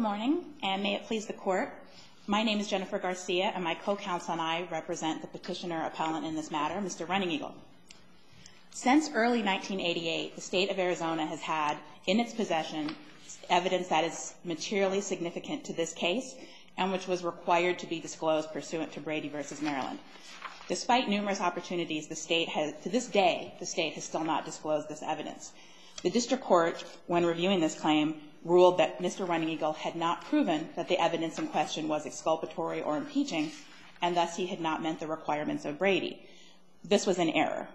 morning, and may it please the Court. My name is Jennifer Garcia, and my co-counsel and I represent the petitioner-appellant in this matter, Mr. Running Eagle. Since early 1988, the state of Arizona has had in its possession evidence that is materially significant to this case and which was required to be disclosed pursuant to Brady v. Maryland. Despite numerous opportunities, the state has, to this day, the state has still not disclosed this evidence. The district court, when reviewing this claim, ruled that Mr. Running Eagle had not proven that the evidence in question was exculpatory or impeaching, and thus he had not met the requirements of Brady. This was an error.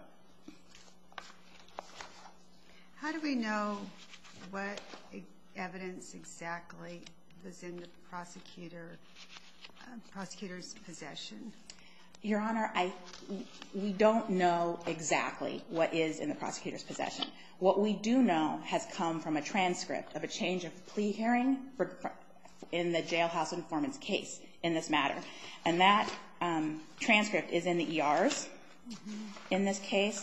How do we know what evidence exactly was in the prosecutor's possession? Your Honor, we don't know exactly what is in the prosecutor's possession. What we do know has come from a transcript of a change of plea hearing in the jailhouse informant's case in this matter. And that transcript is in the ERs in this case.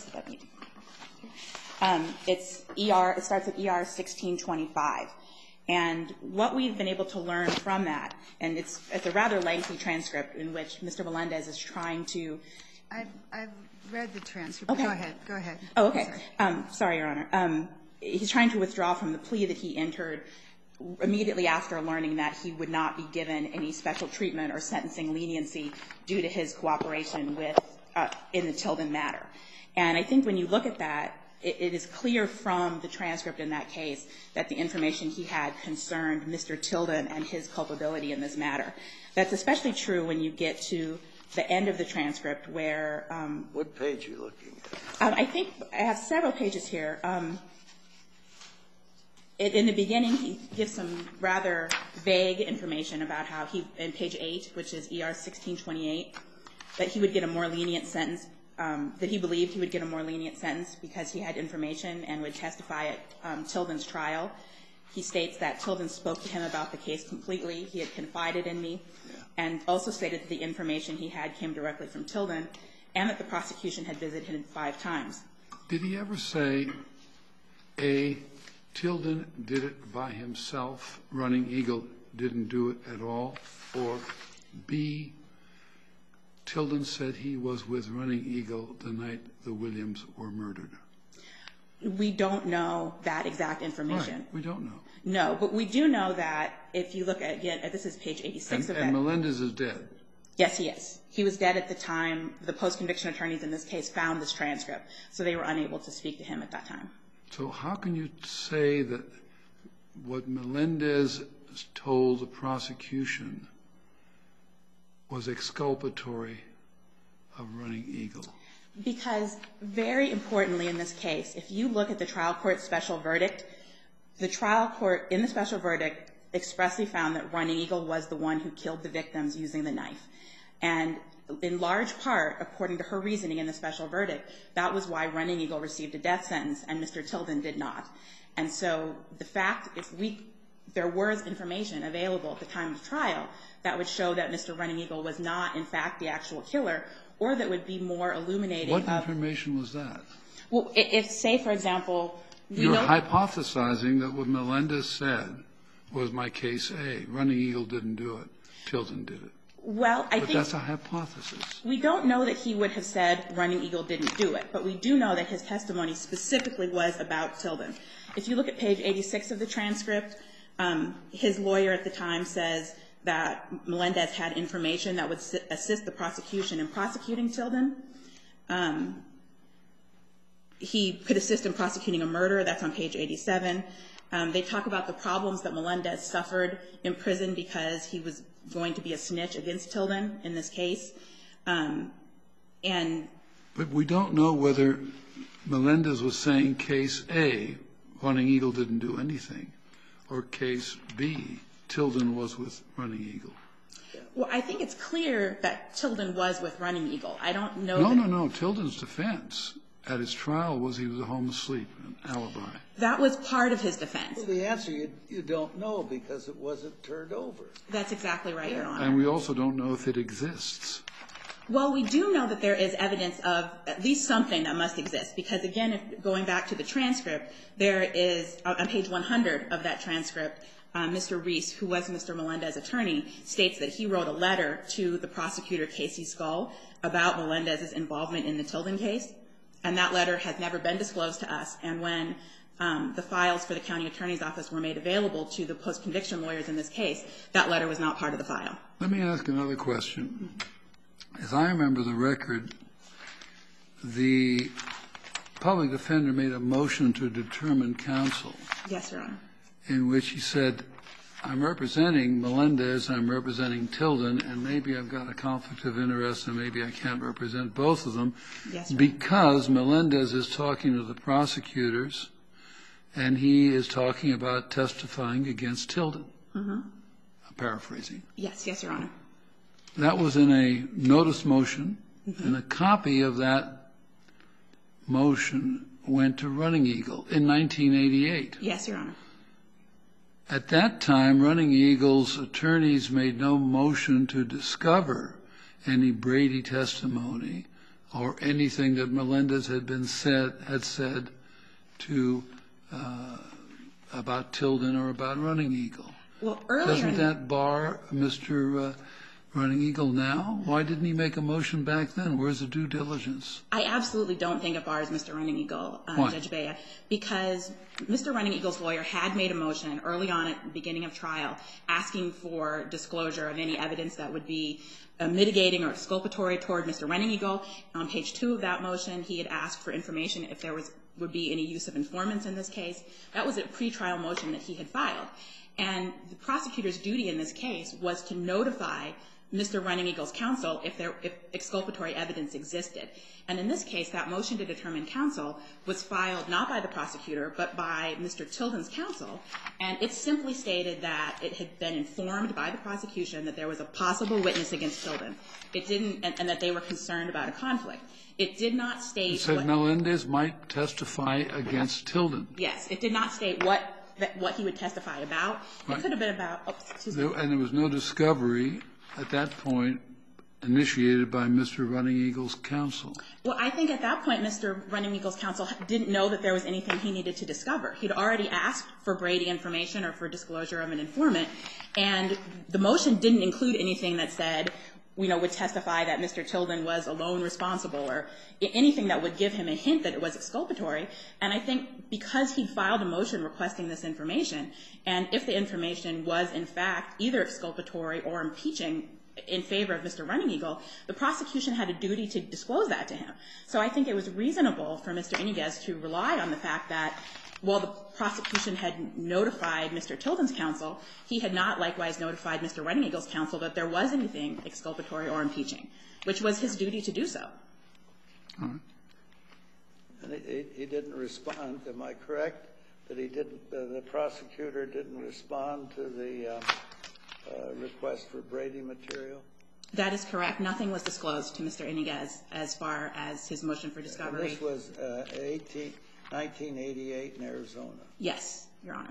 It starts at ER 1625. And what we've been able to learn from that, and it's a rather lengthy transcript in which Mr. Melendez is trying to... I've read the transcript. Okay. Go ahead. Oh, okay. Sorry, Your Honor. He's trying to withdraw from the plea that he entered immediately after learning that he would not be given any special treatment or sentencing leniency due to his cooperation with in the Tilden matter. And I think when you look at that, it is clear from the transcript in that case that the information he had concerned Mr. Tilden and his culpability in this matter. That's especially true when you get to the end of the transcript where... What page are you looking at? I think I have several pages here. In the beginning, he gives some rather vague information about how he, in page 8, which is ER 1628, that he would get a more lenient sentence, that he believed he would get a more lenient sentence because he had information and would testify at Tilden's trial. He states that Tilden spoke to him about the case completely. He had confided in me, and also stated that the information he had came directly from Tilden, and that the prosecution had visited him 5 times. Did he ever say, A, Tilden did it by himself, Running Eagle didn't do it at all, or B, Tilden said he was with Running Eagle the night the Williams were murdered? We don't know that exact information. Right. We don't know. No, but we do know that if you look at, again, this is page 86 of that. And Melendez is dead. Yes, he is. He was dead at the time the post-conviction attorneys in this case found this transcript, so they were unable to speak to him at that time. So how can you say that what Melendez told the prosecution was exculpatory of Running Eagle? Because very importantly in this case, if you look at the trial court's special verdict, the trial court in the special verdict expressly found that Running Eagle was the one who killed the victims using the knife. And in large part, according to her reasoning in the special verdict, that was why Running Eagle received a death sentence and Mr. Tilden did not. And so the fact, if there was information available at the time of trial that would show that Mr. Running Eagle was not, in fact, the actual killer, or that would be more illuminating of... What information was that? Well, if, say, for example... You're hypothesizing that what Melendez said was my case A. Running Eagle didn't do it. Tilden did it. Well, I think... But that's a hypothesis. We don't know that he would have said Running Eagle didn't do it, but we do know that his testimony specifically was about Tilden. If you look at page 86 of the transcript, his lawyer at the time says that Melendez had information that would assist the prosecution in prosecuting Tilden. He could assist in prosecuting a murder. That's on page 87. They talk about the problems that Melendez suffered in prison because he was going to be a snitch against Tilden in this case. But we don't know whether Melendez was saying case A, Running Eagle didn't do anything, or case B, Tilden was with Running Eagle. Well, I think it's clear that Tilden was with Running Eagle. I don't know No. Tilden's defense at his trial was he was home asleep, an alibi. That was part of his defense. Well, the answer you don't know because it wasn't turned over. That's exactly right, Your Honor. And we also don't know if it exists. Well, we do know that there is evidence of at least something that must exist because, again, going back to the transcript, there is, on page 100 of that transcript, Mr. Reese, who was Mr. Melendez's attorney, states that he wrote a letter to the prosecutor, Casey Scull, about Melendez's involvement in the Tilden case, and that letter has never been disclosed to us. And when the files for the county attorney's office were made available to the post-conviction lawyers in this case, that letter was not part of the file. Let me ask another question. As I remember the record, the public defender made a motion to determine counsel. Yes, Your Honor. In which he said, I'm representing Melendez, I'm representing Tilden, and maybe I've got a conflict of interest and maybe I can't represent both of them. Yes, Your Honor. Because Melendez is talking to the prosecutors and he is talking about testifying against Tilden. Mm-hmm. I'm paraphrasing. Yes, Your Honor. That was in a notice motion, and a copy of that motion went to Running Eagle in 1988. Yes, Your Honor. At that time, Running Eagle's attorneys made no motion to discover any Brady testimony or anything that Melendez had said to about Tilden or about Running Eagle. Well, earlier doesn't that bar Mr. Running Eagle now? Why didn't he make a motion back then? Where's the due diligence? I absolutely don't think it bars Mr. Running Eagle, Judge Bea, because Mr. Running Eagle's lawyer had made a motion early on at the beginning of trial asking for disclosure of any evidence that would be mitigating or exculpatory toward Mr. Running Eagle. On page 2 of that motion, he had asked for information if there would be any use of informants in this case. That was a pretrial motion that he had filed. And the prosecutor's duty in this case was to notify Mr. Running Eagle's counsel if exculpatory evidence existed. And in this case, that motion to determine counsel was filed not by the prosecutor, but by Mr. Tilden's counsel. And it simply stated that it had been informed by the prosecution that there was a possible witness against Tilden. It didn't, and that they were concerned about a conflict. It did not state It said Melendez might testify against Tilden. Yes, it did not state what he would testify about. It could have been about, And there was no discovery at that point initiated by Mr. Running Eagle's counsel. Well, I think at that point, Mr. Running Eagle's counsel didn't know that there was anything he needed to discover. He'd already asked for Brady information or for disclosure of an informant, and the motion didn't include anything that said, would testify that Mr. Tilden was alone responsible or anything that would give him a hint that it was exculpatory. And I think because he'd filed a motion requesting this information, and if the information was in fact either exculpatory or impeaching in favor of Mr. Running Eagle, the prosecution had a duty to disclose that to him. So I think it was reasonable for Mr. Iniguez to rely on the fact that while the prosecution had notified Mr. Tilden's counsel, he had not likewise notified Mr. Running Eagle's counsel that there was anything exculpatory or impeaching, which was his duty to do so. All right. And he didn't respond. Am I correct that he didn't? The prosecutor didn't respond to the request for Brady material? That is correct. Nothing was disclosed to Mr. Iniguez as far as his motion for discovery. And this was 1988 in Arizona. Yes, Your Honor.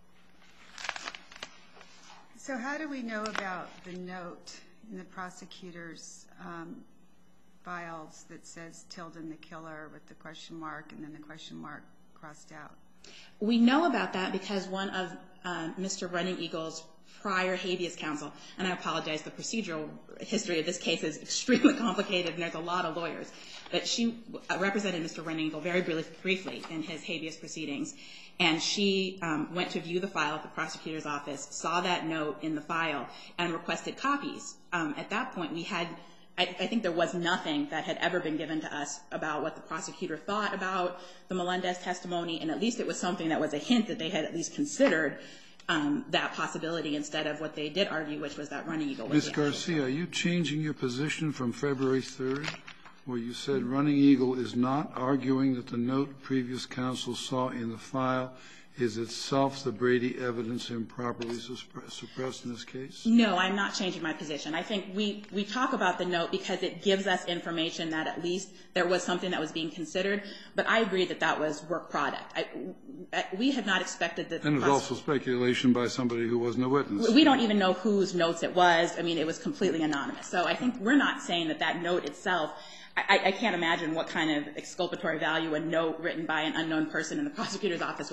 So how do we know about the note in the prosecutor's files that says Tilden the killer with the question mark and then the question mark crossed out? We know about that because one of Mr. Running Eagle's prior habeas counsel, and I apologize, the procedural history of this case is extremely complicated and there's a lot of lawyers, but she represented Mr. Running Eagle very briefly in his habeas proceedings, and she went to view the file at the prosecutor's office, saw that note in the file, and requested copies. At that point, we had, I think there was nothing that had ever been given to us about what the prosecutor thought about the Melendez testimony, and at least it was something that was a hint that they had at least considered that possibility instead of what they did argue, which was that Running Eagle was Ms. Garcia, are you changing your position from February 3rd, where you said Running Eagle is not arguing that the note previous counsel saw in the file is itself the Brady evidence improperly suppressed in this case? No, I'm not changing my position. I think we talk about the note because it gives us information that at least there was something that was being considered, but I agree that that was work product. We have not expected that. And it was also speculation by somebody who wasn't a witness. We don't even know whose notes it was. I mean, it was completely anonymous. So I think we're not saying that that note itself, I can't imagine what kind of exculpatory value a note written by an unknown person in the prosecutor's office would have.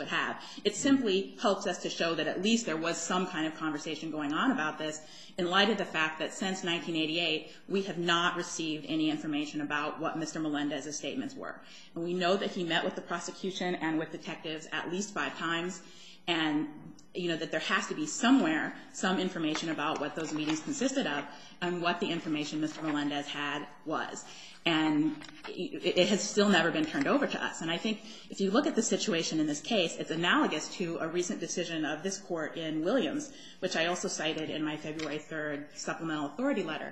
It simply helps us to show that at least there was some kind of conversation going on about this in light of the fact that since 1988, we have not received any information about what Mr. Melendez's statements were. And we know that he met with the prosecution and with detectives at least 5 times, and that there has to be somewhere some information about what those meetings consisted of and what the information Mr. Melendez had was. And it has still never been turned over to us. And I think if you look at the situation in this case, it's analogous to a recent decision of this court in Williams, which I also cited in my February 3rd supplemental authority letter.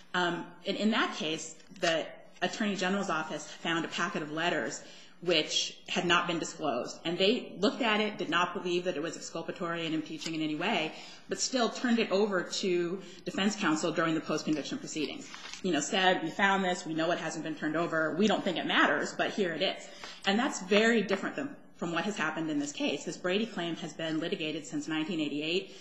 In that case, the Attorney General's office found a packet of letters which had not been disclosed. And they looked at it, did not believe that it was exculpatory and impeaching in any way, but still turned it over to defense counsel during the post-conviction proceedings. Said, we found this, we know it hasn't been turned over, we don't think it matters, but here it is. And that's very different from what has happened in this case. This Brady claim has been litigated since 1998,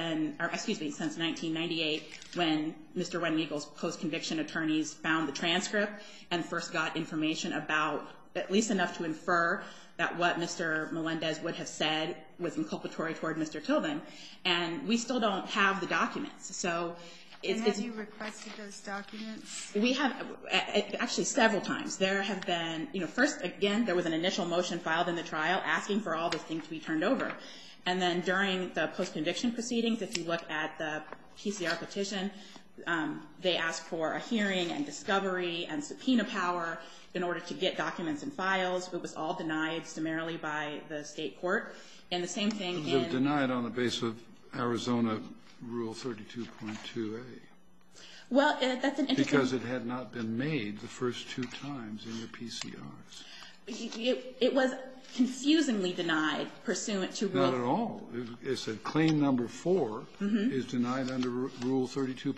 since 1998, when Mr. Running Eagle's post-conviction attorneys found the transcript and first got information about at least enough to infer that what Mr. Melendez would have said was inculpatory toward Mr. Tilden, and we still don't have the documents. So have you requested those documents? We have actually several times. There have been, first, again, there was an initial motion filed in the trial asking for all this thing to be turned over. And then during the post-conviction proceedings, if you look at the PCR petition, they asked for a hearing and discovery and subpoena power in order to get documents and files. It was all denied summarily by the state court. And the same thing It was denied on the basis of Arizona Rule 32.2a. Well, that's an interesting... Because it had not been made the first 2 times in your PCRs. It was confusingly denied pursuant to Rule... Not at all. It said claim number 4 is denied under Rule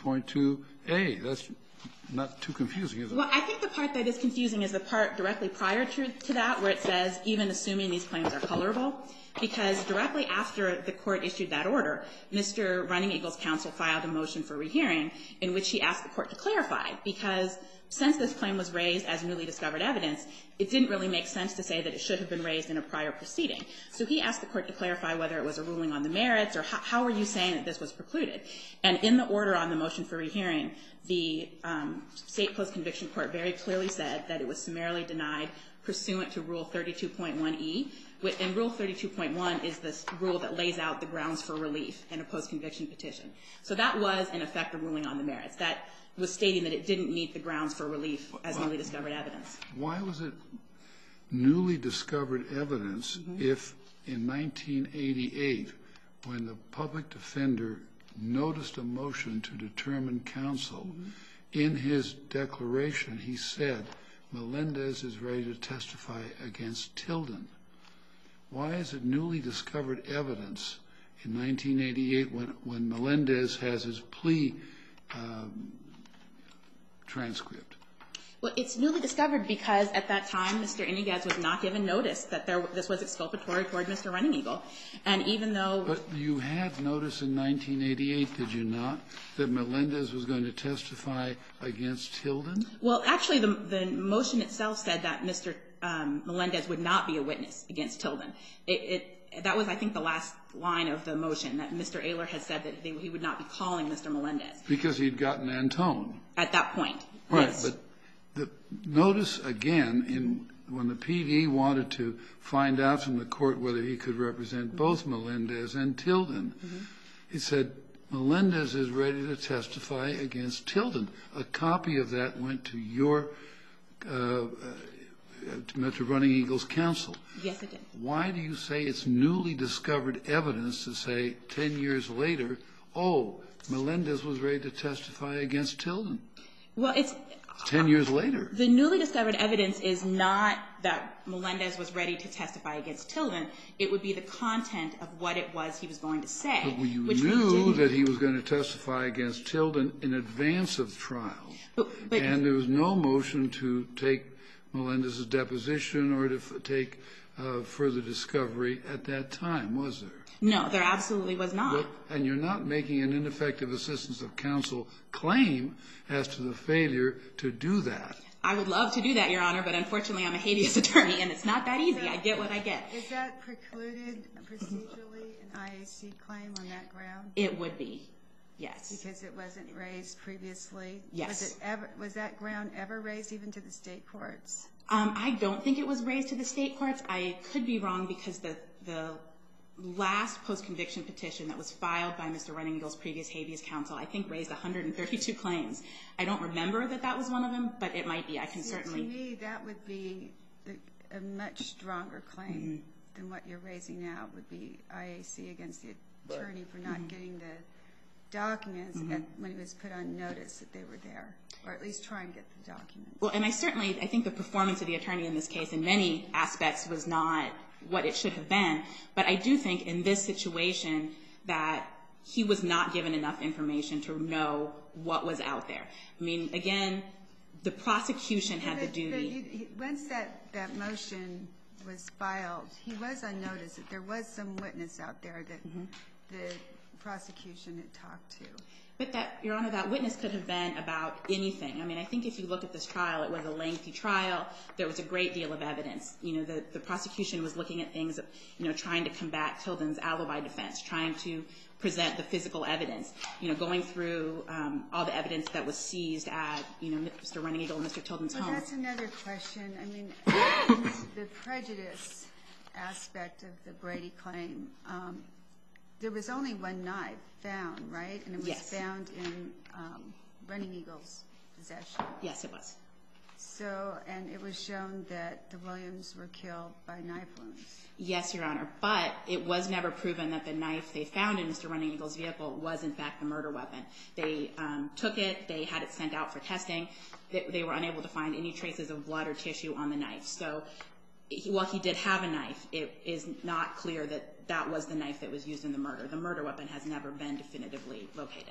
32.2a. That's not too confusing, is it? Well, I think the part that is confusing is the part directly prior to that, where it says, even assuming these claims are colorable, because directly after the court issued that order, Mr. Running Eagle's counsel filed a motion for rehearing in which he asked the court to clarify, because since this claim was raised as newly discovered evidence, it didn't really make sense to say that it should have been raised in a prior proceeding. So he asked the court to clarify whether it was a ruling on the merits or how are you saying that this was precluded. And in the order on the motion for rehearing, the state post-conviction court very clearly said that it was summarily denied pursuant to Rule 32.1e. And Rule 32.1 is this rule that lays out the grounds for relief in a post-conviction petition. So that was, in effect, a ruling on the merits. That was stating that it didn't meet the grounds for relief as newly discovered evidence. Why was it newly discovered evidence if in 1988, when the public defender noticed a motion to determine counsel, in his declaration he said, Melendez is ready to testify against Tilden? Why is it newly discovered evidence in 1988 when Melendez has his plea transcript? Well, it's newly discovered because at that time, Mr. Iniguez was not given notice that this was exculpatory toward Mr. Running Eagle. And even though... But you had notice in 1988, did you not, that Melendez was going to testify against Tilden? Well, actually, the motion itself said that Mr. Melendez would not be a witness against Tilden. That was, I think, the last line of the motion, that Mr. Ayler had said that he would not be calling Mr. Melendez. Because he'd gotten Antone. At that point. Right, yes. but the notice again, when the PD wanted to find out from the court whether he could represent both Melendez and Tilden, he said, Melendez is ready to testify against Tilden. A copy of that went to your, to Running Eagle's counsel. Yes, it did. Why do you say it's newly discovered evidence to say 10 years later, oh, Melendez was ready to testify against Tilden? Well, it's... 10 years later. The newly discovered evidence is not that Melendez was ready to testify against Tilden. It would be the content of what it was he was going to say. But you knew that he was going to testify against Tilden in advance of trial. And there was no motion to take Melendez's deposition or to take further discovery at that time, was there? No, there absolutely was not. And you're not making an ineffective assistance of counsel claim as to the failure to do that. I would love to do that, Your Honor, but unfortunately I'm a habeas attorney, and it's not that easy. I get what I get. Is that precluded procedurally, an IAC claim on that ground? It would be, yes. Because it wasn't raised previously? Yes. Was that ground ever raised even to the state courts? I don't think it was raised to the state courts. I could be wrong because the last post-conviction petition that was filed by Mr. Running Eagle's previous habeas counsel, I think, raised 132 claims. I don't remember that was one of them, but it might be. I can certainly... To me, that would be a much stronger claim than what you're raising now. It would be IAC against the attorney for not getting the documents when he was put on notice that they were there, or at least try and get the documents. Well, and I think the performance of the attorney in this case in many aspects was not what it should have been, but I do think in this situation that he was not given enough information to know what was out there. I mean, again, the prosecution had the duty... Once that motion was filed, he was on notice that there was some witness out there that the prosecution had talked to. But Your Honor, that witness could have been about anything. I mean, I think if you look at this trial, it was a lengthy trial. There was a great deal of evidence. You know, the prosecution was looking at things, trying to combat Tilden's alibi defense, trying to present the physical evidence, going through all the evidence that was seized at, Mr. Running Eagle and Mr. Tilden's home. Well, that's another question. I mean, the prejudice aspect of the Brady claim, there was only one knife found, right? And it was found in Running Eagle's possession. Yes, it was. So, and it was shown that the Williams were killed by knife wounds. Yes, Your Honor, but it was never proven that the knife they found in Mr. Running Eagle's vehicle was, in fact, the murder weapon. They took it. They had it sent out for testing. They were unable to find any traces of blood or tissue on the knife. So, while he did have a knife, it is not clear that that was the knife that was used in the murder. The murder weapon has never been definitively located.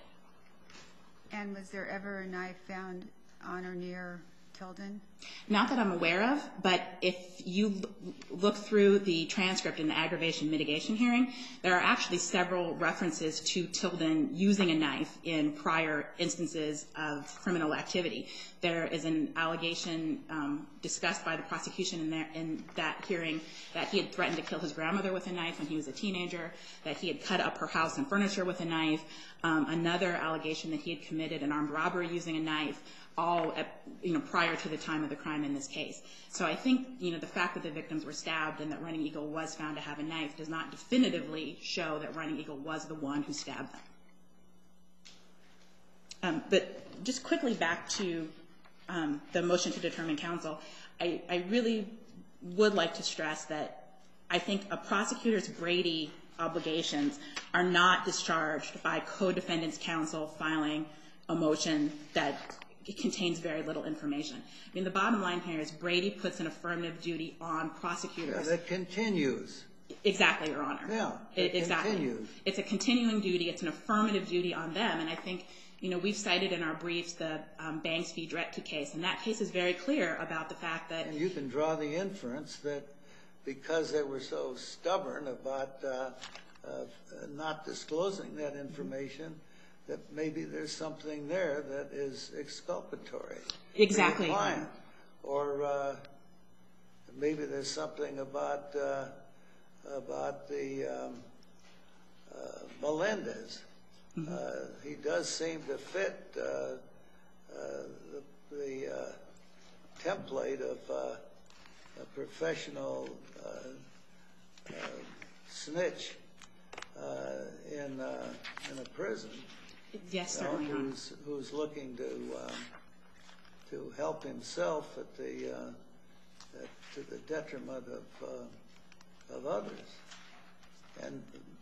And was there ever a knife found on or near Tilden? Not that I'm aware of, but if you look through the transcript in the aggravation mitigation hearing, there are actually several references to Tilden using a knife in prior instances of criminal activity. There is an allegation discussed by the prosecution in that hearing that he had threatened to kill his grandmother with a knife when he was a teenager, that he had cut up her house and furniture with a knife, another allegation that he had committed an armed robbery using a knife, all prior to the time of the crime in this case. So I think the fact that the victims were stabbed and that Running Eagle was found to have a knife does not definitively show that Running Eagle was the one who stabbed them. But just quickly back to the motion to determine counsel, I really would like to stress that I think a prosecutor's Brady obligations are not discharged by co-defendant's counsel filing a motion that contains very little information. I mean, the bottom line here is Brady puts an affirmative duty on prosecutors. Yeah, that continues. Exactly, Your Honor. Yeah, exactly. Continues. It's a continuing duty. It's an affirmative duty on them. And I think, we've cited in our briefs the Banks v. Dretke case, and that case is very clear about the fact that... And you can draw the inference that because they were so stubborn about not disclosing that information, that maybe there's something there that is exculpatory. Exactly. To the client. Or maybe there's something about the Melendez. He does seem to fit the template of a professional snitch in a prison. Yes, certainly, Your Honor. Who's looking to help himself to the detriment of others. And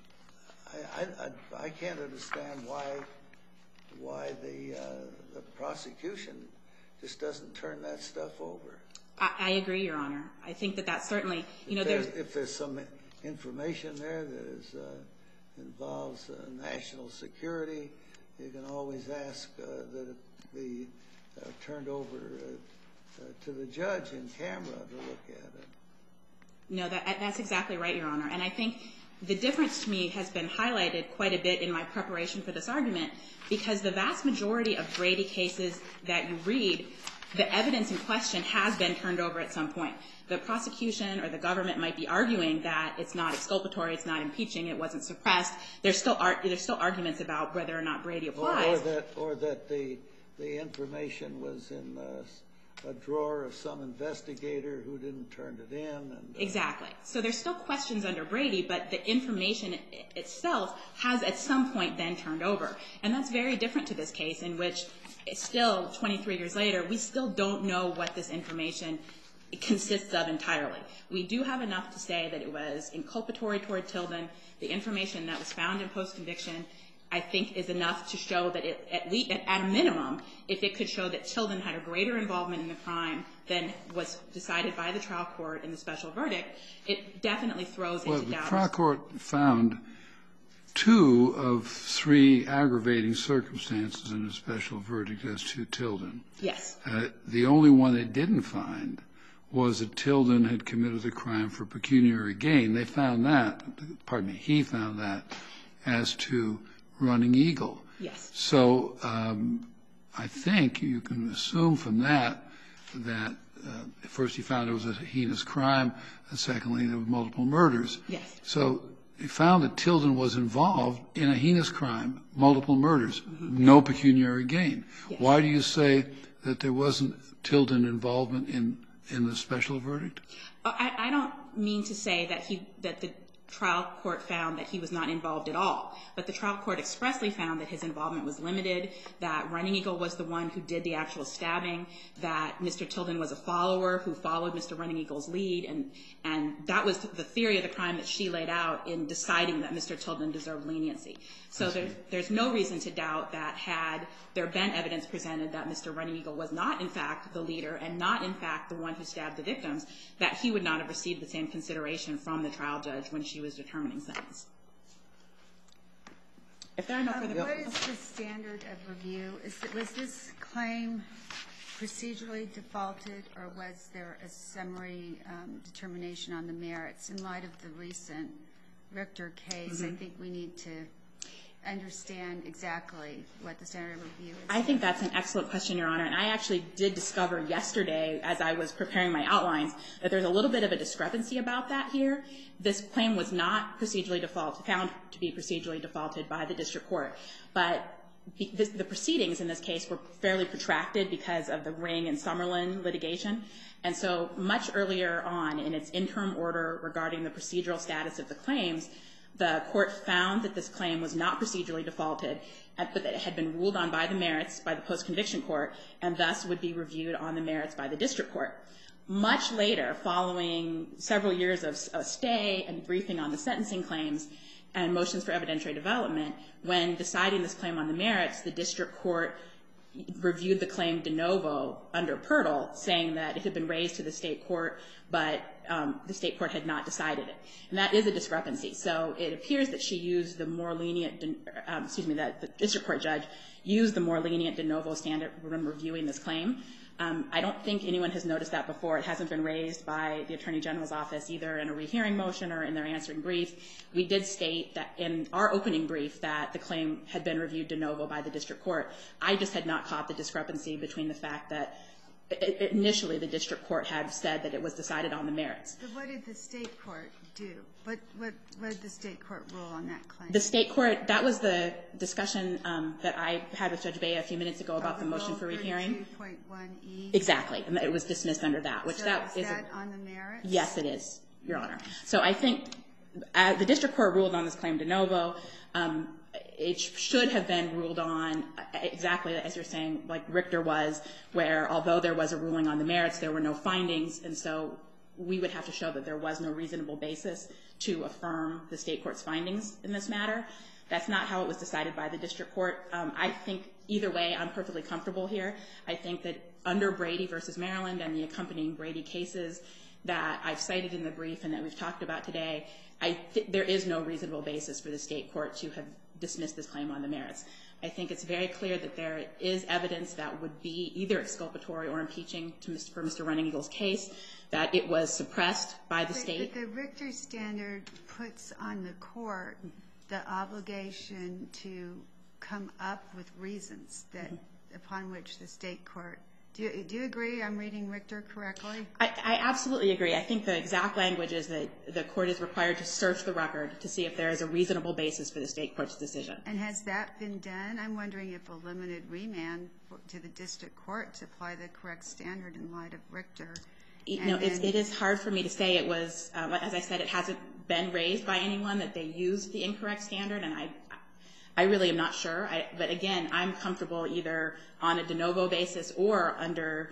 I can't understand why the prosecution just doesn't turn that stuff over. I agree, Your Honor. I think that certainly, if there's some information there that involves national security, you can always ask that it be turned over to the judge in camera to look at it. No, that's exactly right, Your Honor. And I think The difference to me has been highlighted quite a bit in my preparation for this argument, because the vast majority of Brady cases that you read, the evidence in question has been turned over at some point. The prosecution or the government might be arguing that it's not exculpatory, it's not impeaching, it wasn't suppressed. There's still arguments about whether or not Brady applies. Or that the information was in a drawer of some investigator who didn't turn it in. And, Exactly. So there's still questions under Brady, but the information itself has at some point been turned over. And that's very different to this case, in which it's still 23 years later, we still don't know what this information consists of entirely. We do have enough to say that it was inculpatory toward Tilden. The information that was found in post-conviction, I think, is enough to show that it, at a minimum, if it could show that Tilden had a greater involvement in the crime than was decided by the trial court in the special verdict, it definitely throws into doubt. Well, the trial court found 2 of 3 aggravating circumstances in the special verdict as to Tilden. Yes. The only one they didn't find was that Tilden had committed the crime for pecuniary gain. They found that, pardon me, he found that as to Running Eagle. Yes. So I think you can assume from that first he found it was a heinous crime, and secondly there were multiple murders. Yes. So he found that Tilden was involved in a heinous crime, multiple murders, no pecuniary gain. Yes. Why do you say that there wasn't Tilden involvement in the special verdict? I don't mean to say that the trial court found that he was not involved at all, but the trial court expressly found that his involvement was limited, that Running Eagle was the one who did the actual stabbing, that Mr. Tilden was a follower who followed Mr. Running Eagle's lead, and that was the theory of the crime that she laid out in deciding that Mr. Tilden deserved leniency. So there's no reason to doubt that had there been evidence presented that Mr. Running Eagle was not, in fact, the leader and not, in fact, the one who stabbed the victims, that he would not have received the same consideration from the trial judge when she was determining sentence. If there are no further questions. What is the standard of review? Was this claim procedurally defaulted, or was there a summary determination on the merits? In light of the recent Richter case, I think we need to understand exactly what the standard of review is. I think that's an excellent question, Your Honor, and I actually did discover yesterday, as I was preparing my outlines, that there's a little bit of a discrepancy about that here. This claim was not procedurally defaulted, found to be procedurally defaulted by the district court, but the proceedings in this case were fairly protracted because of the Ring and Summerlin litigation, and so much earlier on in its interim order regarding the procedural status of the claims, the court found that this claim was not procedurally defaulted, but that it had been ruled on by the merits by the post-conviction court, and thus would be reviewed on the merits by the district court. Much later, following several years of stay and briefing on the sentencing claims and motions for evidentiary development, when deciding this claim on the merits, the district court reviewed the claim de novo under Pirtle, saying that it had been raised to the state court, but the state court had not decided it. And that is a discrepancy. So it appears that she used the more lenient, that the district court judge used the more lenient de novo standard when reviewing this claim. I don't think anyone has noticed that before. It hasn't been raised by the Attorney General's office either in a rehearing motion or in their answering brief. We did state that in our opening brief that the claim had been reviewed de novo by the district court. I just had not caught the discrepancy between the fact that initially the district court had said that it was decided on the merits. But what did the state court do? What did the state court rule on that claim? The state court, that was the discussion that I had with Judge Bea a few minutes ago about the motion for rehearing. 32.1E? Exactly, and it was dismissed under that. Is that on the merits? Yes, it is, Your Honor. So I think the district court ruled on this claim de novo. It should have been ruled on exactly as you're saying, like Richter was, where although there was a ruling on the merits, there were no findings, and so we would have to show that there was no reasonable basis to affirm the state court's findings in this matter. That's not how it was decided by the district court. I think either way, I'm perfectly comfortable here. I think that under Brady v. Maryland and the accompanying Brady cases that I've cited in the brief and that we've talked about today, there is no reasonable basis for the state court to have dismissed this claim on the merits. I think it's very clear that there is evidence that would be either exculpatory or impeaching for Mr. Running Eagle's case, that it was suppressed by the state. But the Richter standard puts on the court the obligation to come up with reasons that upon which the state court. Do you agree I'm reading Richter correctly? I absolutely agree. I think the exact language is that the court is required to search the record to see if there is a reasonable basis for the state court's decision. And has that been done? I'm wondering if a limited remand to the district court to apply the correct standard in light of Richter. It is hard for me to say. It was, as I said, it hasn't been raised by anyone that they used the incorrect standard, and I really am not sure. But again, I'm comfortable either on a de novo basis or under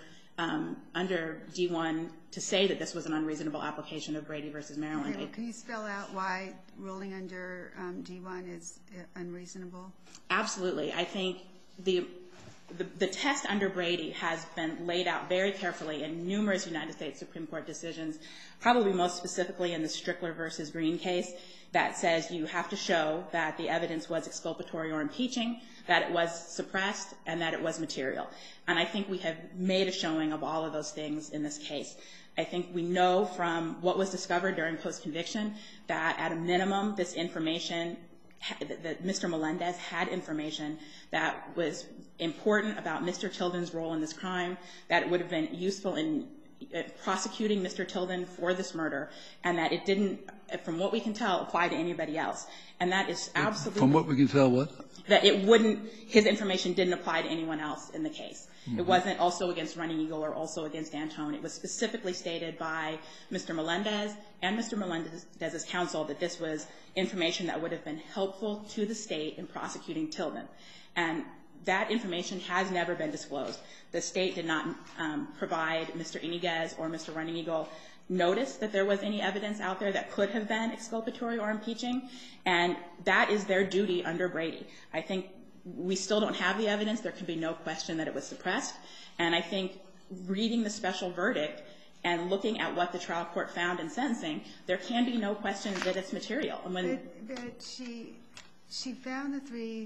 D1 to say that this was an unreasonable application of Brady versus Maryland. Okay, well, can you spell out why ruling under D1 is unreasonable? Absolutely. I think the test under Brady has been laid out very carefully in numerous United States Supreme Court decisions, probably most specifically in the Strickler versus Green case, that says you have to show that the evidence was exculpatory or impeaching, that it was suppressed, and that it was material. And I think we have made a showing of all of those things in this case. I think we know from what was discovered during post-conviction that at a minimum this information, that Mr. Melendez had information that was important about Mr. Tilden's role in this crime, that it would have been useful in prosecuting Mr. Tilden for this murder, and that it didn't, from what we can tell, apply to anybody else. And that is absolutely... From what we can tell, what? That it wouldn't, his information didn't apply to anyone else in the case. Mm-hmm. It wasn't also against Running Eagle or also against Antone. It was specifically stated by Mr. Melendez and Mr. Melendez's counsel that this was information that would have been helpful to the state in prosecuting Tilden. And that information has never been disclosed. The state did not provide Mr. Iniguez or Mr. Running Eagle notice that there was any evidence out there that could have been exculpatory or impeaching, and that is their duty under Brady. I think we still don't have the evidence. There can be no question that it was suppressed. And I think reading the special verdict and looking at what the trial court found in sentencing, there can be no question that it's material. And when but she found the three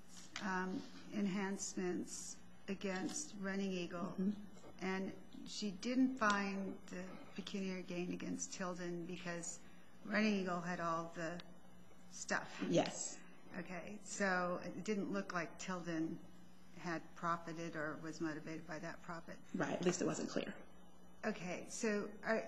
enhancements against Running Eagle, mm-hmm. and she didn't find the pecuniary gain against Tilden because Running Eagle had all the stuff. Yes. Okay, so it didn't look like Tilden had profited or was motivated by that profit. Right, at least it wasn't clear. Okay, so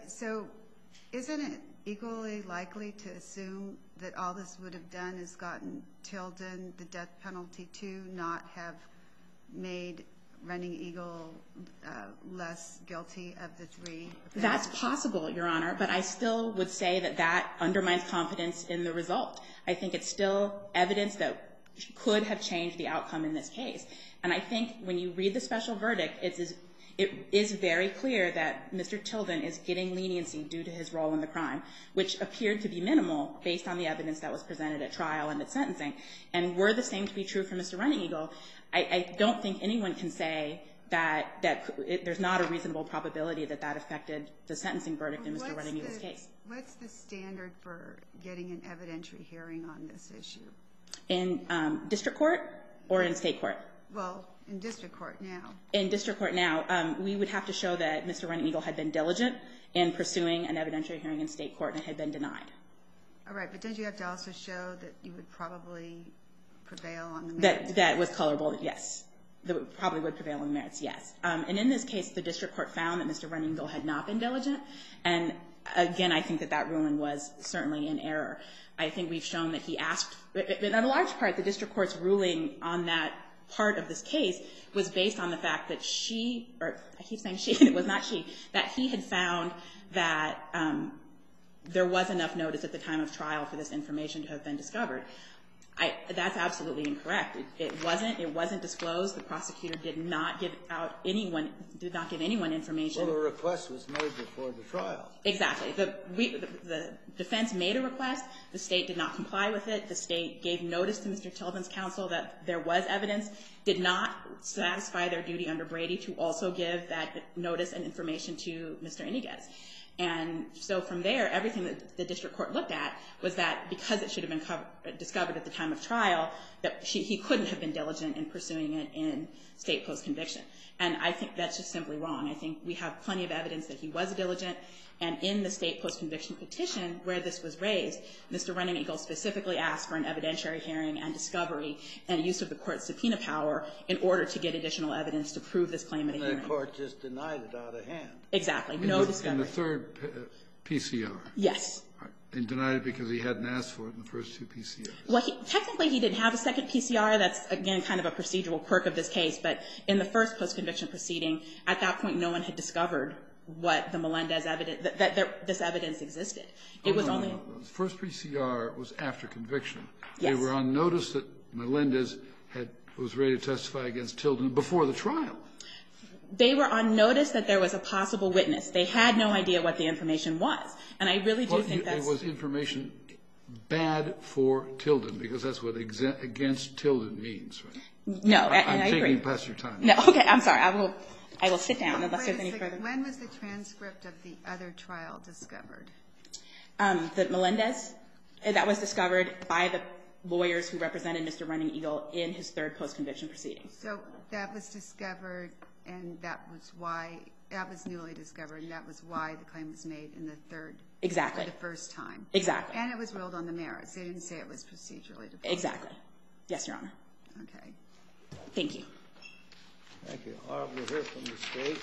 isn't it equally likely to assume that all this would have done is gotten Tilden the death penalty to not have made Running Eagle less guilty of the three? That's possible, Your Honor, but I still would say that that undermines confidence in the result. I think it's still evidence that could have changed the outcome in this case. And I think when you read the special verdict, it is very clear that Mr. Tilden is getting leniency due to his role in the crime, which appeared to be minimal based on the evidence that was presented at trial and at sentencing. And were the same to be true for Mr. Running Eagle, I don't think anyone can say that there's not a reasonable probability that that affected the sentencing verdict in Mr. Running Eagle's case. What's the standard for getting an evidentiary hearing on this issue? In district court or in state court? Well, in district court now. In district court now, we would have to show that Mr. Running Eagle had been diligent in pursuing an evidentiary hearing in state court and it had been denied. All right, but don't you have to also show that you would probably prevail on the merits? That was colorable, yes. That probably would prevail on the merits, yes. And in this case, the district court found that Mr. Running Eagle had not been diligent. And again, I think that that ruling was certainly in error. I think we've shown that he asked, in a large part, the district court's ruling on that part of this case was based on the fact that she, or I keep saying she, it was not she, that he had found that there was enough notice at the time of trial for this information to have been discovered. That's absolutely incorrect. It wasn't disclosed. The prosecutor did not give anyone information. Well, the request was made before the trial. Exactly. The defense made a request. The state did not comply with it. The state gave notice to Mr. Tilden's counsel that there was evidence, did not satisfy their duty under Brady to also give that notice and information to Mr. Iniguez. And so from there, everything that the district court looked at was that because it should have been discovered at the time of trial, that he couldn't have been diligent in pursuing it in state post-conviction. And I think that's just simply wrong. I think we have plenty of evidence that he was diligent. And in the state post-conviction petition where this was raised, Mr. Running Eagle specifically asked for an evidentiary hearing and discovery and use of the court's subpoena power in order to get additional evidence to prove this claim at a hearing. And the court just denied it out of hand. Exactly. No discovery. In the third PCR? Yes. Right. And denied it because he hadn't asked for it in the first 2 PCRs. Well, technically he didn't have a second PCR. That's, again, kind of a procedural quirk of this case. But in the first post-conviction proceeding, at that point no one had discovered what the Melendez evidence, that this evidence existed. It was only... No. The first PCR was after conviction. Yes. They were on notice that Melendez was ready to testify against Tilden before the trial. They were on notice that there was a possible witness. They had no idea what the information was. And I really do think that's... It was information bad for Tilden, because that's what against Tilden means, right? No, and I agree. I'm taking past your time. No, okay, I'm sorry. I will sit down unless there's any further... When was the transcript of the other trial discovered? The Melendez, that was discovered by the lawyers who represented Mr. Running Eagle in his third post-conviction proceeding. So that was discovered, and that was newly discovered, and that was why the claim was made in the third... Exactly. For the first time. Exactly. And it was ruled on the merits. They didn't say it was procedurally defaulted. Exactly. Yes, Your Honor. Okay. Thank you. Thank you. All right, we'll hear from the state.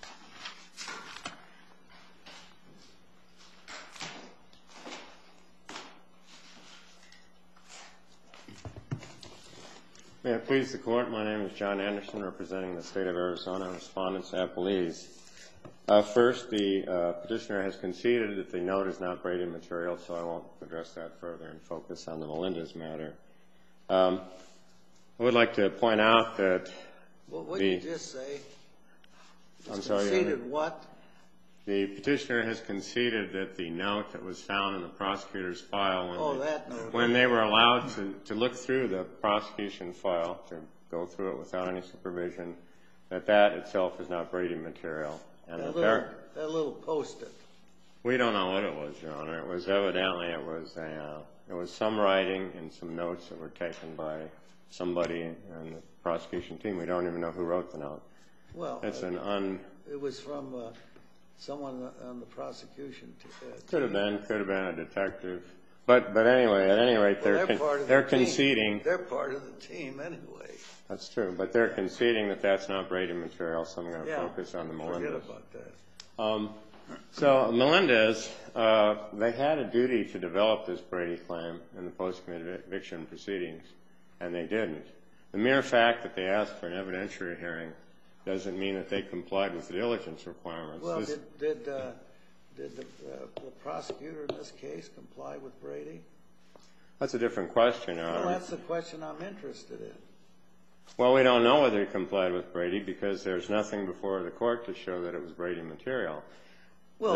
May it please the Court, my name is John Anderson, representing the State of Arizona, respondents appellees. First, the petitioner has conceded that the note is not Brady material, so I won't address that further and focus on the Melendez matter. I would like to point out that what did you just say? I'm sorry. Conceded what? The petitioner has conceded that the note that was found in the prosecutor's file when they were allowed to look through the prosecution file, to go through it without any supervision, that itself is not Brady material. And that little post-it. We don't know what it was, Your Honor. It was evidently it was some writing and some notes that were taken by somebody in the prosecution team. We don't even know who wrote the note. Well, it was from someone on the prosecution team. Could have been a detective. But anyway, at any rate, they're conceding. They're part of the team anyway. That's true, but they're conceding that that's not Brady material, so I'm going to focus on the Melendez. Forget about that. So Melendez, they had a duty to develop this Brady claim in the post-conviction proceedings, and they didn't. The mere fact that they asked for an evidentiary hearing doesn't mean that they complied with the diligence requirements. Well, did the prosecutor in this case comply with Brady? That's a different question, Your Honor. Well, that's the question I'm interested in. Well, we don't know whether he complied with Brady because there's nothing before the court to show that it was Brady material. Well,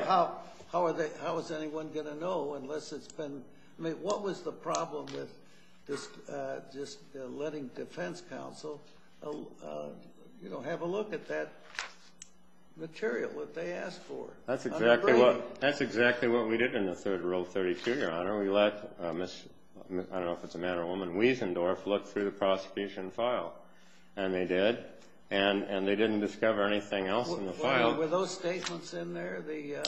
how is anyone going to know unless it's been? I mean, what was the problem with this? Just letting defense counsel, have a look at that material that they asked for. That's exactly what we did in the third Rule 32, Your Honor. We let I don't know if it's a man or a woman, Wiesendorf, look through the prosecution file, and they did, and they didn't discover anything else in the file. Were those statements in there? The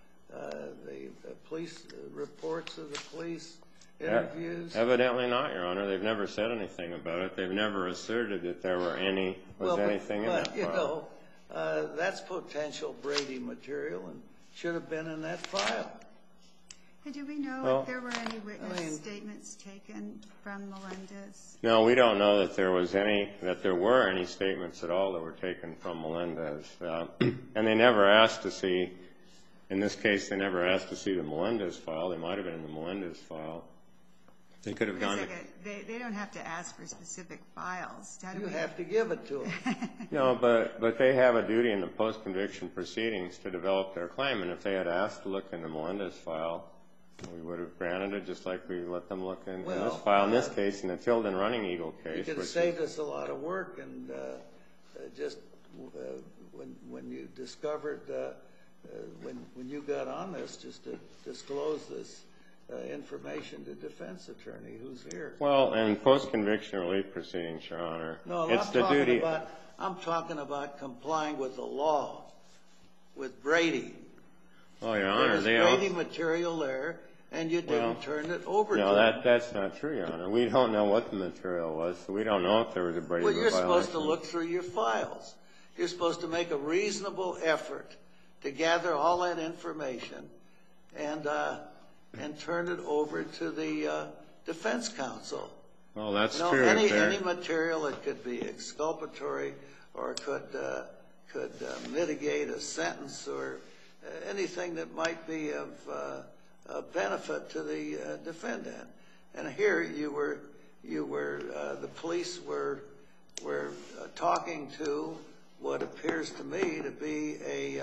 police reports of the police interviews? Evidently not, Your Honor. They've never said anything about it. They've never asserted that there were anything in that file. That's potential Brady material and should have been in that file. And do we know if there were any witness statements taken from Melendez? No, we don't know that there were any statements at all that were taken from Melendez. And they never asked to see, in this case, they never asked to see the Melendez file. They might have been in the Melendez file. They could have gone to... They don't have to ask for specific files. You have to give it to them. No, but they have a duty in the post-conviction proceedings to develop their claim. And if they had asked to look in the Melendez file, we would have granted it just like we let them look in this file. In this case, in the Tilden Running Eagle case. You could have saved us a lot of work and just when you discovered when you got on this, just to disclose this information to defense attorney who's here. Well, in post-conviction relief proceedings, Your Honor, No, it's the duty. I'm talking about complying with the law, with Brady. Oh, Your Honor, There was Brady material there, and you didn't turn it over to No, them. that's not true, Your Honor. We don't know what the material was, so we don't know if there was a Brady violation. Well, you're supposed to look through your files. You're supposed to make a reasonable effort to gather all that information and turn it over to the defense counsel. Well, that's You know, true. any material that could be exculpatory or could mitigate a sentence or anything that might be of benefit to the defendant. And here the police were talking to what appears to me to be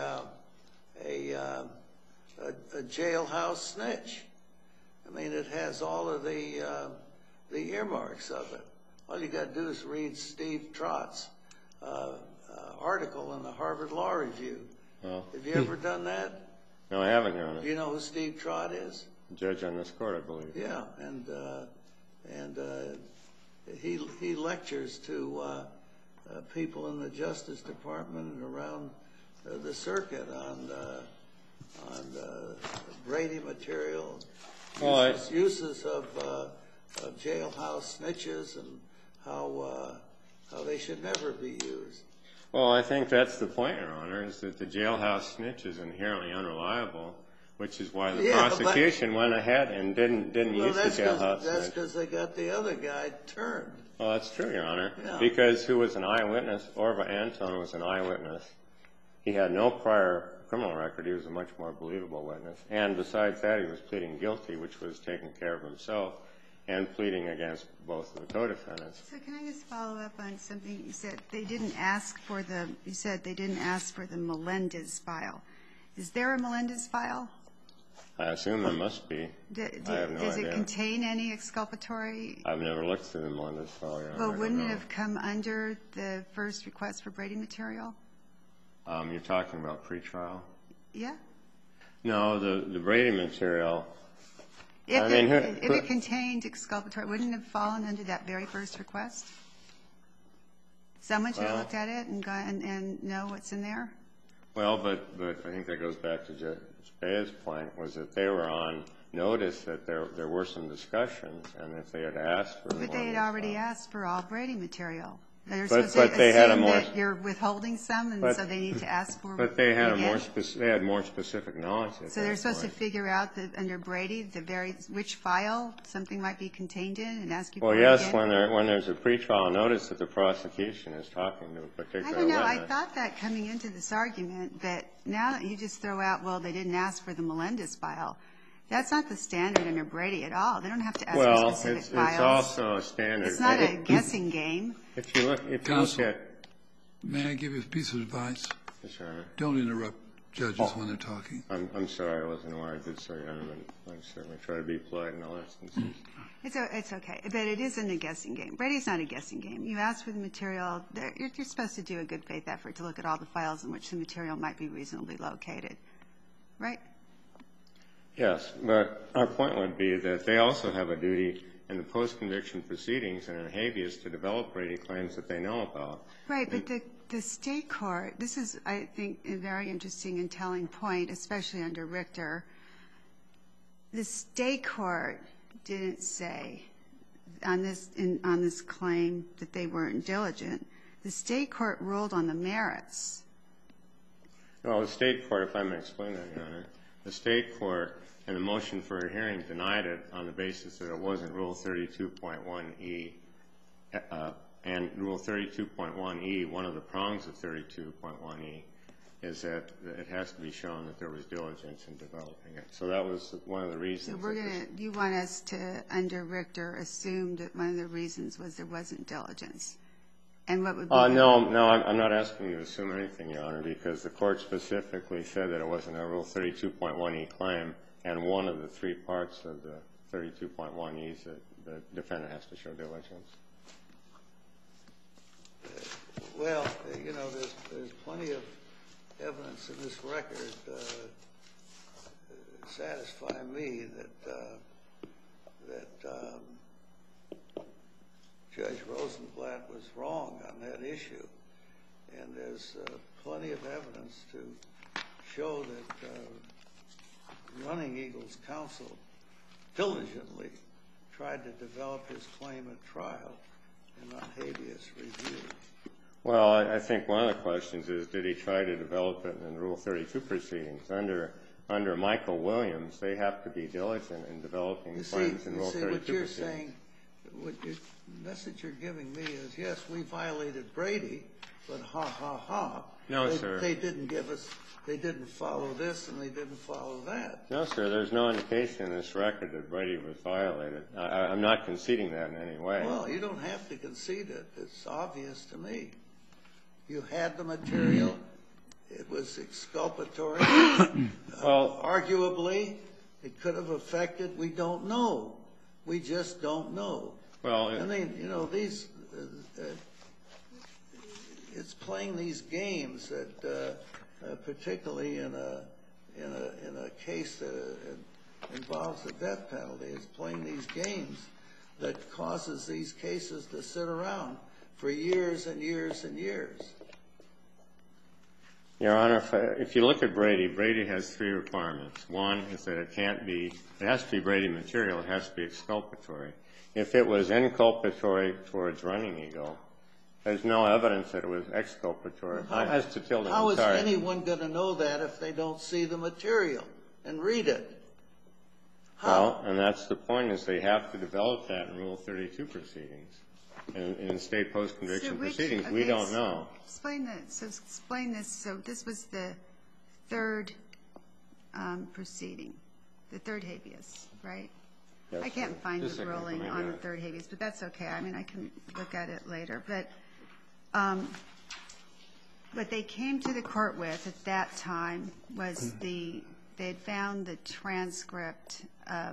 a jailhouse snitch. I mean, it has all of the earmarks of it. All you got to do is read Steve Trott's article in the Harvard Law Review. Well, have you ever done that? No, I haven't, Your Honor. Do you know who Steve Trott is? Judge on this court, I believe. Yeah, and he lectures to people in the Justice Department and around the circuit on Brady material, uses of jailhouse snitches, and how they should never be used. Well, I think that's the point, Your Honor, is that the jailhouse snitch is inherently unreliable, which is why the prosecution went ahead and didn't use the jailhouse snitch. That's because they got the other guy turned. Well, that's true, Your Honor, Yeah. because who was an eyewitness? Orva Anton was an eyewitness. He had no prior criminal record. He was a much more believable witness. And besides that, he was pleading guilty, which was taking care of himself, and pleading against both of the co-defendants. So can I just follow up on something you said? They didn't ask for the Melendez file. Is there a Melendez file? I assume there must be. I have no idea. Does it contain any exculpatory? I've never looked through the Melendez file, Your Honor. Well, wouldn't it have come under the first request for Brady material? You're talking about pretrial? Yeah. No, the Brady material. If it contained exculpatory, wouldn't it have fallen under that very first request? Someone should have looked at it and know what's in there? Well, but I think that goes back to Judge Bea's point, was that they were on notice that there were some discussions, and if they had asked for But they had already asked for all Brady material. They're But supposed to they had a assume more- that you're withholding some, and so they need to ask for But they had again? they had more specific knowledge at So that they're supposed to point. figure out that under Brady, which file something might be contained in, and ask you for Well, it yes, again? when there's a pretrial notice that the prosecution is talking to a particular I don't know. witness. I thought that coming into this argument, but now that you just throw out, well, they didn't ask for the Melendez file, that's not the standard under Brady at all. They don't have to ask for specific files. It's also a standard. It's not a guessing game. If you look Counsel, at... may I give you a piece of advice? Yes, Your Honor. Don't interrupt judges when they're talking. I'm sorry, I wasn't aware I did so, Your Honor, but I certainly try to be polite in all instances. It's okay, but it isn't a guessing game. Brady's not a guessing game. You ask for the material. You're supposed to do a good faith effort to look at all the files in which the material might be reasonably located, right? Yes, but our point would be that they also have a duty in the post-conviction proceedings and in habeas to develop Brady claims that they know about. Right, but the state court, this is, I think, a very interesting and telling point, especially under Richter. The state court didn't say on this claim that they weren't diligent. The state court ruled on the merits. Well, the state court, if I may explain that, Your Honor, the state court in a motion for a hearing denied it on the basis that it wasn't Rule 32.1E. And Rule 32.1E, one of the prongs of 32.1E, is that it has to be shown that there was diligence in developing it. So that was one of the reasons. So you want us to, under Richter, assume that one of the reasons was there wasn't diligence? And what would be No, I'm not asking you to assume anything, Your Honor, because the court specifically said that it wasn't a Rule 32.1E claim, and one of the three parts of the 32.1E is that the defendant has to show diligence. Well, you know, there's plenty of evidence evidence in this record satisfy me that Judge Rosenblatt was wrong on that issue. And there's plenty of evidence to show that Running Eagle's counsel diligently tried to develop his claim at trial and on habeas review. Well, I think one of the questions is, did he try to develop it in Rule 32 proceedings? Under Michael Williams, they have to be diligent in developing claims in Rule 32 what you're proceedings. saying, what your message you're giving me is, yes, we violated Brady, but ha, ha, ha. No, sir. They didn't give us, they didn't follow this and they didn't follow that. No, sir. There's no indication in this record that Brady was violated. I'm not conceding that in any way. Well, you don't have to concede it. It's obvious to me. You had the material. It was exculpatory. Well, arguably, it could have affected. We don't know. We just don't know. Well, I mean, you know, these. It's playing these games that, particularly in a case that involves the death penalty, it's playing these games that causes these cases to sit around for years and years and years. Your Honor, if you look at Brady, Brady has three requirements. One is that it has to be Brady material. It has to be exculpatory. If it was inculpatory towards Running Eagle, there's no evidence that it was exculpatory. As to Tilden, How is sorry. anyone going to know that if they don't see the material and read it? How? Well, and that's the point, is they have to develop that in Rule 32 proceedings. In state post-conviction proceedings, we don't know. Explain this. So this was the third proceeding, the third habeas, right? Yes, I can't find just a the second, ruling let me on get the it. third habeas, but that's okay. I mean, I can look at it later. But what they came to the court with at that time was they had found the transcript of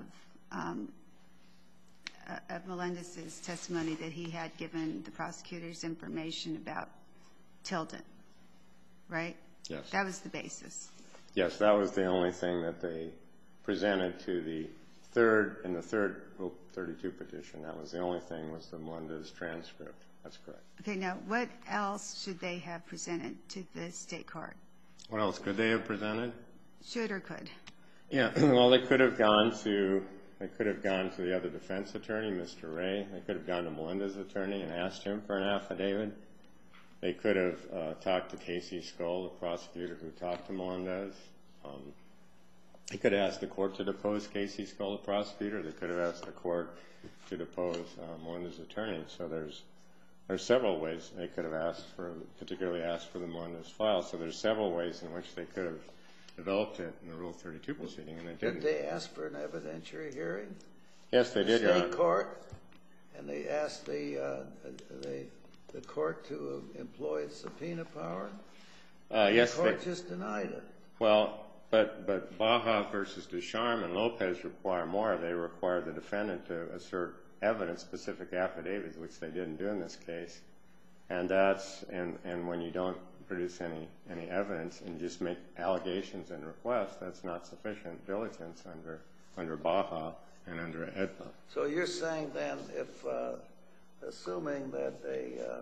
Melendez's testimony that he had given the prosecutors information about Tilden, right? Yes. That was the basis. Yes, that was the only thing that they presented to the third Rule 32 petition. That was the only thing, was the Melendez transcript. That's correct. Okay, now what else should they have presented to the state court? What else could they have presented? Should or could? Yeah, well, they could have gone to the other defense attorney, Mr. Ray. They could have gone to Melendez's attorney and asked him for an affidavit. They could have talked to Casey Skull, the prosecutor who talked to Melendez. They could have asked the court to depose Casey Skull, the prosecutor. They could have asked the court to depose Melendez's attorney. So there's several ways they could have particularly asked for the Melendez file. So there's several ways in which they could have developed it in the Rule 32 proceeding, and they didn't. Did they ask for an evidentiary hearing? Yes, they did, Your Honor. State court, and they asked the court to employ its subpoena power? Yes, the court just denied it. Well, but Baja versus Ducharme and Lopez require more. They require the defendant to assert evidence, specific affidavits, which they didn't do in this case. And and when you don't produce any evidence and just make allegations and requests, that's not sufficient diligence under Baja and under AEDPA. So you're saying then, if assuming that a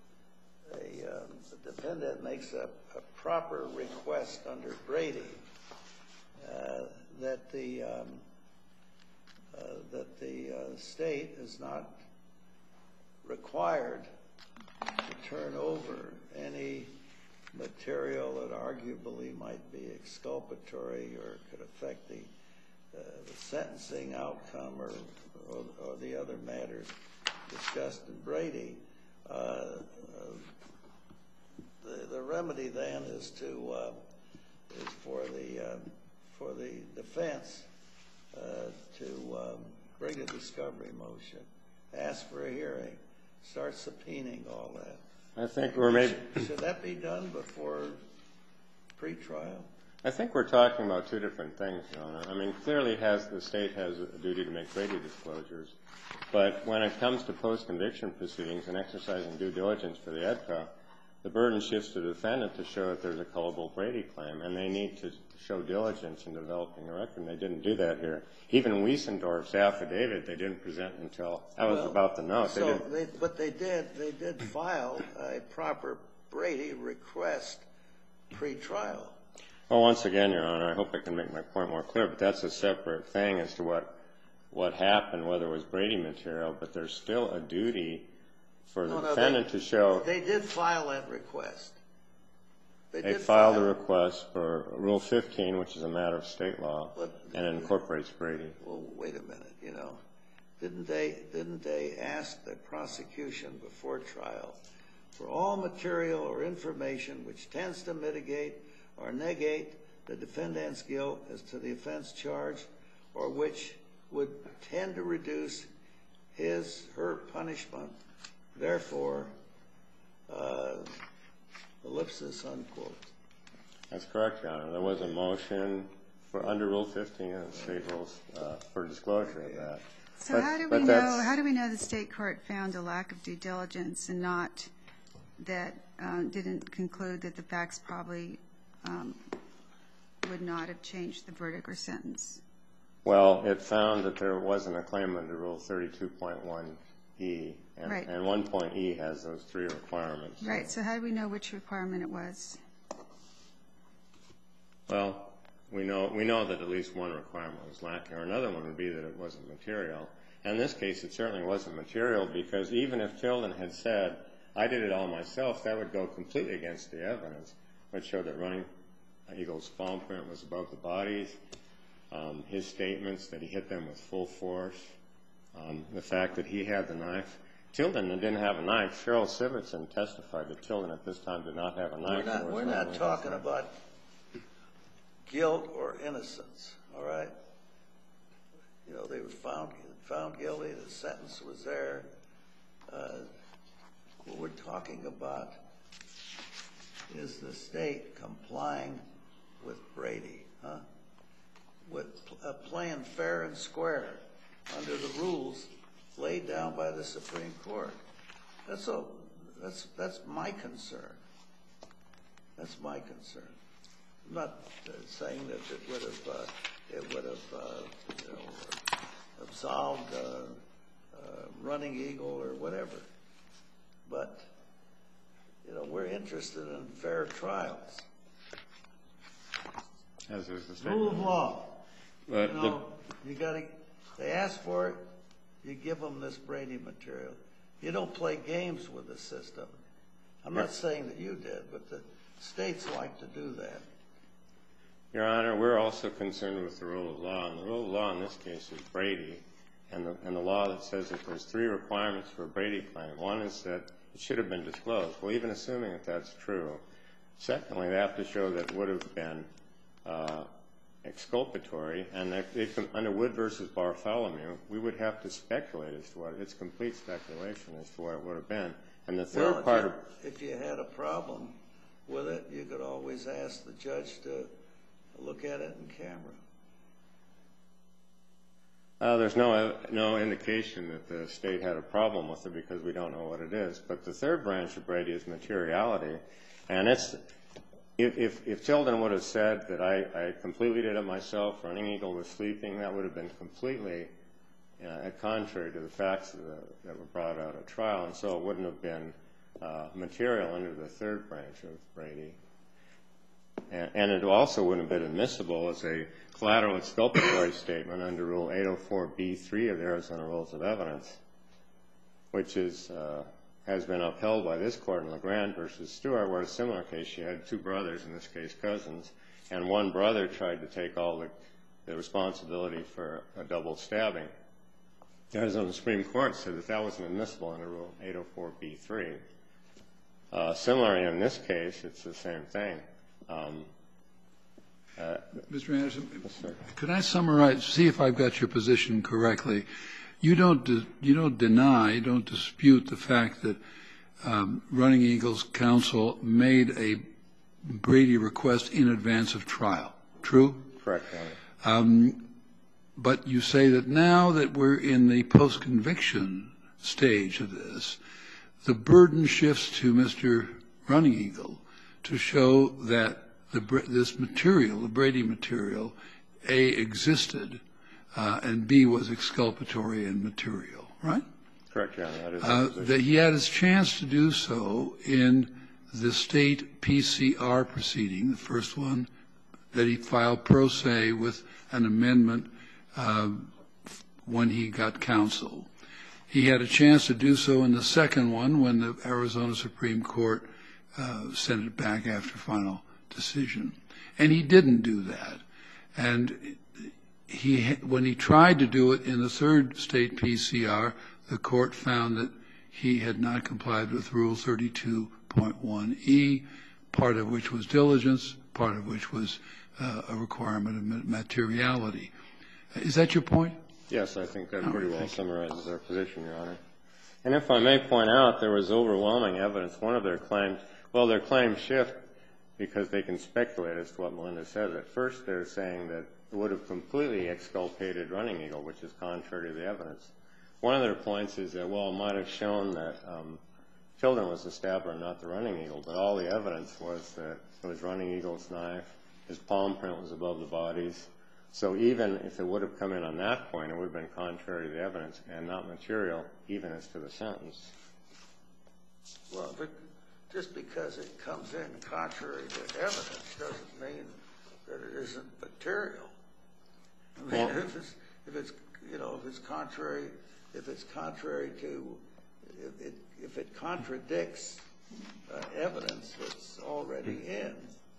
defendant makes a proper request under Brady, that the state is not required to turn over any material that arguably might be exculpatory or could affect the sentencing outcome or the other matters discussed in Brady, the remedy then is for the defense to bring a discovery motion, ask for a hearing, start subpoenaing all that. I think Should that be done before pretrial? I think we're talking about two different things, Your Honor. I mean, clearly the state has a duty to make Brady disclosures, but when it comes to post-conviction proceedings and exercising due diligence for the AEDPA, the burden shifts to the defendant to show that there's a culpable Brady claim, and they need to show diligence in developing a record, and they didn't do that here. Even Wiesendorf's affidavit, they didn't present until that was about the note. But they did file a proper Brady request pre-trial. Well, once again, Your Honor, I hope I can make my point more clear, but that's a separate thing as to what happened, whether it was Brady material, but there's still a duty for the defendant to show. They did file that request. They filed a request for Rule 15, which is a matter of state law, and it incorporates Brady. Well, wait a minute, you know. Didn't they ask the prosecution before trial for all material or information which tends to mitigate or negate the defendant's guilt as to the offense charged, or which would tend to reduce her punishment, therefore, ellipsis, unquote. That's correct, Your Honor. There was a motion under Rule 15 of the state rules for disclosure of that. So how do we know the state court found a lack of due diligence and not that didn't conclude that the facts probably would not have changed the verdict or sentence? Well, it found that there wasn't a claim under Rule 32.1E, and, right. And 1.E has those three requirements. Right. So how do we know which requirement it was? Well, we know that at least one requirement was lacking, or another one would be that it wasn't material. And in this case, it certainly wasn't material, because even if Tilden had said, I did it all myself, that would go completely against the evidence. It would show that Running Eagle's palm print was above the bodies, his statements that he hit them with full force, the fact that he had the knife. Tilden didn't have a knife. Cheryl Sivitson testified that Tilden at this time did not have a knife. We're not talking about guilt or innocence, all right? You know, they were found guilty, the sentence was there. What we're talking about is the state complying with Brady, with playing fair and square under the rules laid down by the Supreme Court. That's my concern. That's my concern. I'm not saying that it would have absolved Running Eagle or whatever, but you know, we're interested in fair trials. As is the state. Rule of law. But you know, they ask for it, you give them this Brady material. You don't play games with the system. I'm not saying that you did, but the states like to do that. Your Honor, we're also concerned with the rule of law, and the rule of law in this case is Brady, and the law that says that there's three requirements for a Brady claim. One is that it should have been disclosed. Well, even assuming that that's true. Secondly, they have to show that it would have been exculpatory, and that under Wood versus Bartholomew, we would have to speculate as to what it's complete speculation as to what it would have been. And the third if you had a problem with it, you could always ask the judge to look at it in camera. There's no indication that the state had a problem with it because we don't know what it is. But the third branch of Brady is materiality, and it's if Tilden would have said that I completely did it myself, Running Eagle was sleeping, that would have been completely contrary to the facts that were brought out at trial, and so it wouldn't have been material under the third branch of Brady. And it also wouldn't have been admissible as a collateral exculpatory statement under Rule 804B3 of the Arizona Rules of Evidence, which has been upheld by this court in LeGrand versus Stewart, where a similar case, you had two brothers, in this case cousins, and one brother tried to take all the responsibility for a double stabbing. The Arizona Supreme Court said that that wasn't admissible under Rule 804B3. Similarly, in this case, it's the same thing. Mr. Anderson, could I summarize, see if I've got your position correctly? You don't dispute the fact that Running Eagle's counsel made a Brady request in advance of trial, true? Correct, Your Honor. But you say that now that we're in the post-conviction stage of this, the burden shifts to Mr. Running Eagle to show that this material, the Brady material, A, existed, and B, was exculpatory and material, right? Correct, Your Honor. That is the position. That he had his chance to do so in the state PCR proceeding, the first one, that he filed pro se with an amendment when he got counsel. He had a chance to do so in the second one when the Arizona Supreme Court sent it back after final decision. And he didn't do that. And when he tried to do it in the third state PCR, the court found that he had not complied with Rule 32.1e, part of which was diligence, part of which was a requirement of materiality. Is that your point? Yes, I think that pretty well summarizes our position, Your Honor. And if I may point out, there was overwhelming evidence. One of their claims, well, their claims shift because they can speculate as to what Melinda says. At first, they're saying that it would have completely exculpated Running Eagle, which is contrary to the evidence. One of their points is that, well, it might have shown that Tilden was the stabber and not the Running Eagle, but all the evidence was that it was Running Eagle's knife, his palm print was above the bodies. So even if it would have come in on that point, it would have been contrary to the evidence and not material, even as to the sentence. Well, but just because it comes in contrary to evidence doesn't mean that it isn't material. I mean, if it's contrary to, if it contradicts evidence that's already in,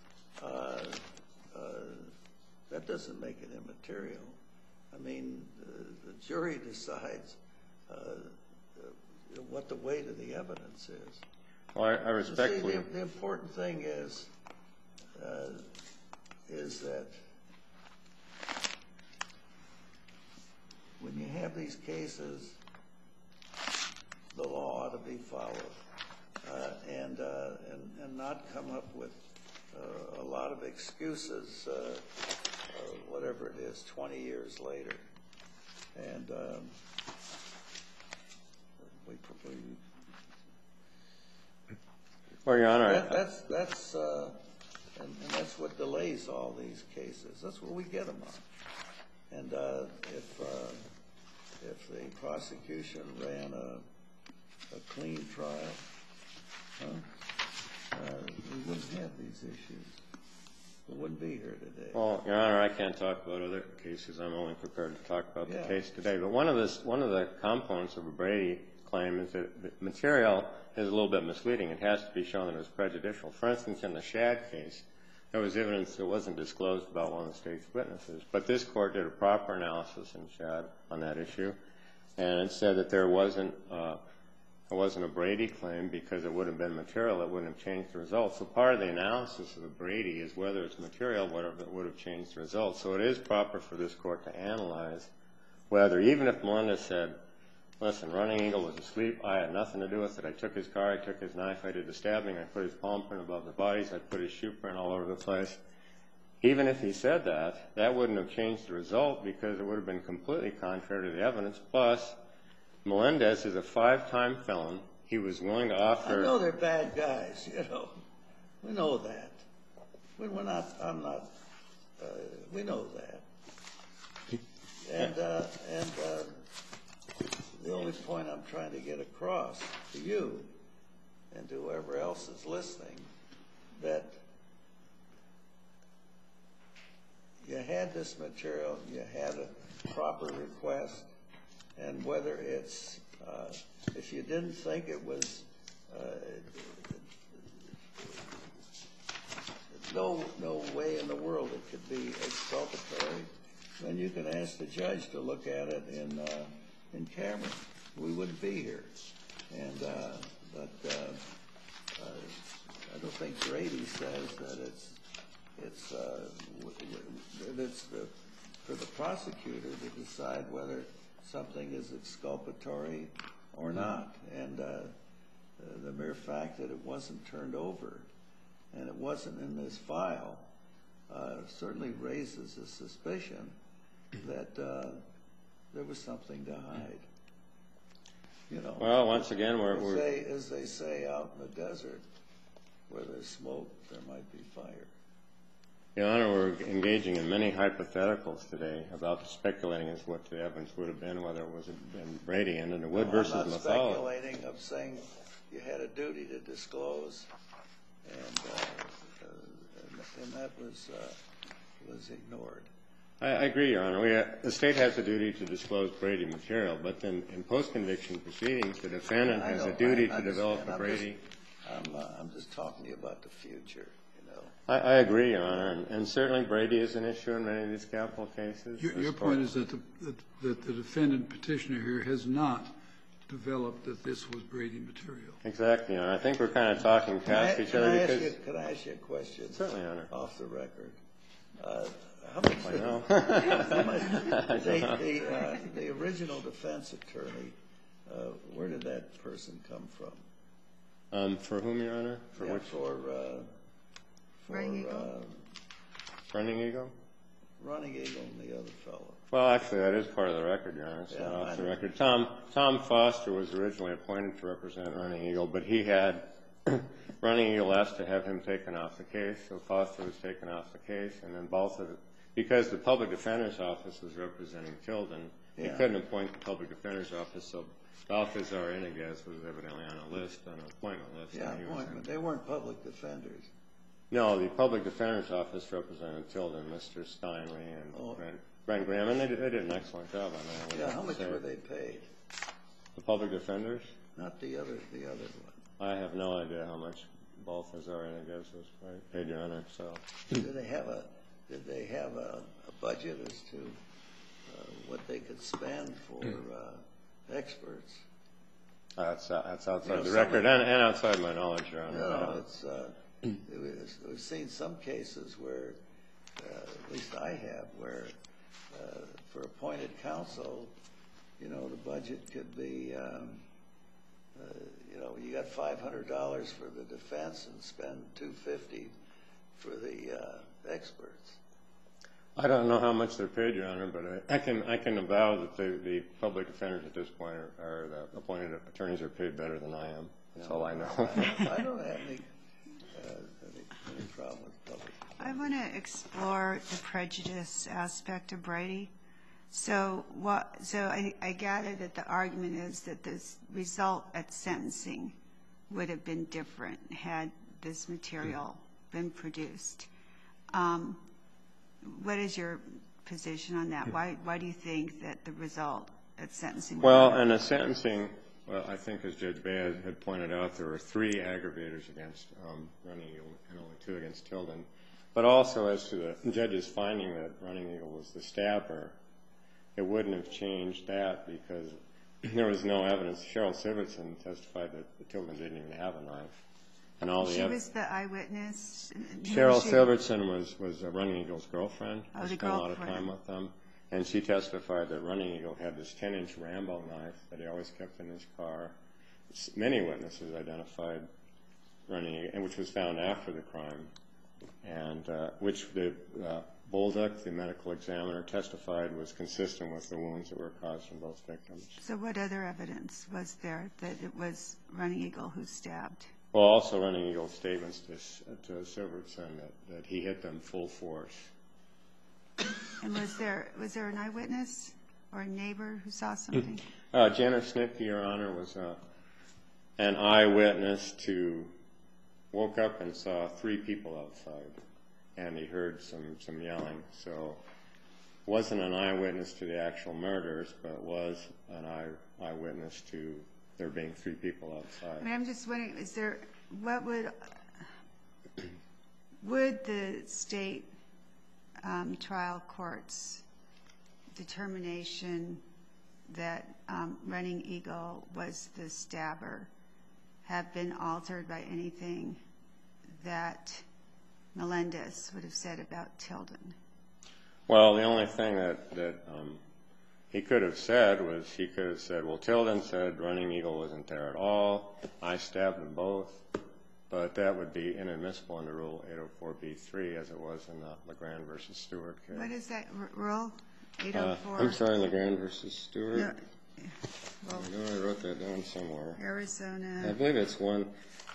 that doesn't make it immaterial. I mean, the jury decides what the weight of the evidence is. Well, I respectfully... See, the important thing is that when you have these cases, the law ought to be followed and not come up with a lot of excuses, whatever it is, 20 years later. And Well, Your Honor... That's what delays all these cases. That's what we get them on. And if the prosecution ran a clean trial, we wouldn't have these issues. We wouldn't be here today. Well, Your Honor, I can't talk about other cases. I'm only prepared to talk about the case today. But one of the components of a Brady claim is that the material is a little bit misleading. It has to be shown that it was prejudicial. For instance, in the Shad case, there was evidence that wasn't disclosed about one of the state's witnesses. But this court did a proper analysis in Shad on that issue, and it said that there wasn't a Brady claim because it would have been material. It wouldn't have changed the results. So part of the analysis of the Brady is whether it's material, whether it would have changed the results. So it is proper for this court to analyze whether, even if Melinda said, listen, Running Eagle was asleep, I had nothing to do with it, I took his car, I took his knife, I did the stabbing, I put his palm print above the bodies, I put his shoe print all over the place. Even if he said that, that wouldn't have changed the result because it would have been completely contrary to the evidence. Plus, Melendez is a 5-time felon. He was willing to offer... I know they're bad guys, We know that. We know that. And the only point I'm trying to get across to you and to whoever else is listening, that you had this material, you had a proper request, and whether it's, if you didn't think it was, no way in the world it could be exculpatory, then you can ask the judge to look at it in camera. We wouldn't be here. And but I don't think Brady says that it's for the prosecutor to decide whether something is exculpatory or not. And the mere fact that it wasn't turned over and it wasn't in this file certainly raises a suspicion that there was something to hide. Well, once again, as they say out in the desert, where there's smoke, there might be fire. Your Honor, we're engaging in many hypotheticals today about speculating as what the evidence would have been, whether it was in Brady and in the Wood versus I'm not Mathalla. speculating. I'm saying you had a duty to disclose, and that was ignored. I agree, Your Honor. The state has a duty to disclose Brady material, but then in post-conviction proceedings, the defendant has a duty to develop a Brady. I'm just talking to you about the future. I agree, Your Honor, and certainly Brady is an issue in many of these capital cases. Your point is that the defendant petitioner here has not developed that this was Brady material. Exactly, Your Honor. I think we're kind of talking past each other because... Could I ask you a question? Certainly, Your Honor. Off the record. How much I know. the original defense attorney, where did that person come from? For whom, Your Honor? For which? Running Eagle. Running Eagle? Running Eagle and the other fellow. Well, actually, that is part of the record, Your Honor. It's not off the record. Tom Foster was originally appointed to represent Running Eagle, but he had Running Eagle asked to have him taken off the case, so Foster was taken off the case, and then because the public defender's office was representing Tilden, he couldn't appoint the public defender's office, so Balthazar Iniguez was evidently on a list, on an appointment list. Yeah, appointment. They weren't public defenders. No, the public defender's office represented Tilden, Mr. Steinley, and Brent Graham, and they did an excellent job on that. Yeah, how much were they paid? The public defenders? Not the other one. I have no idea how much Balthazar Iniguez was paid, Your Honor. So did they have a budget as to what they could spend for experts? That's outside the record and outside my knowledge, Your Honor. No, we've seen some cases where, at least I have, where for appointed counsel, the budget could be, you got $500 for the defense and spend $250 for the experts. I don't know how much they're paid, Your Honor, but I can avow that the public defenders at this point or the appointed attorneys are paid better than I am. That's all I know. I don't have any problem with public. I want to explore the prejudice aspect of Brady. So I gather that the argument is that this result at sentencing would have been different had this material been produced. What is your position on that? Why do you think that the result at sentencing? Well, in the sentencing, I think as Judge Baez had pointed out, there were 3 aggravators against Running Eagle and only 2 against Tilden. But also as to the judge's finding that Running Eagle was the stabber, it wouldn't have changed that because there was no evidence. Cheryl Sivertson testified that Tilden didn't even have a knife. And all she was the eyewitness? Cheryl Sivertson was Running Eagle's girlfriend. Oh, the spent a lot of girlfriend. time with them. And she testified that Running Eagle had this 10-inch Rambo knife that he always kept in his car. Many witnesses identified Running Eagle, and which was found after the crime, and which the Bolduc, the medical examiner, testified was consistent with the wounds that were caused from both victims. So what other evidence was there that it was Running Eagle who stabbed? Well, also Running Eagle's statements to Sivertson that he hit them full force. And was there an eyewitness or a neighbor who saw something? Janice Snipke, Your Honor, was an eyewitness woke up and saw 3 people outside, and he heard some yelling. So wasn't an eyewitness to the actual murders, but was an eyewitness to there being 3 people outside. I mean, I'm just wondering, what would the state trial court's determination that Running Eagle was the stabber have been altered by anything that Melendez would have said about Tilden? Well, the only thing that he could have said was well, Tilden said Running Eagle wasn't there at all. I stabbed them both. But that would be inadmissible under Rule 804b3 as it was in the Legrand v. Stewart case. What is that rule? 804? I'm sorry, Legrand v. Stewart? No. Well, I know I wrote that down somewhere. Arizona. I believe it's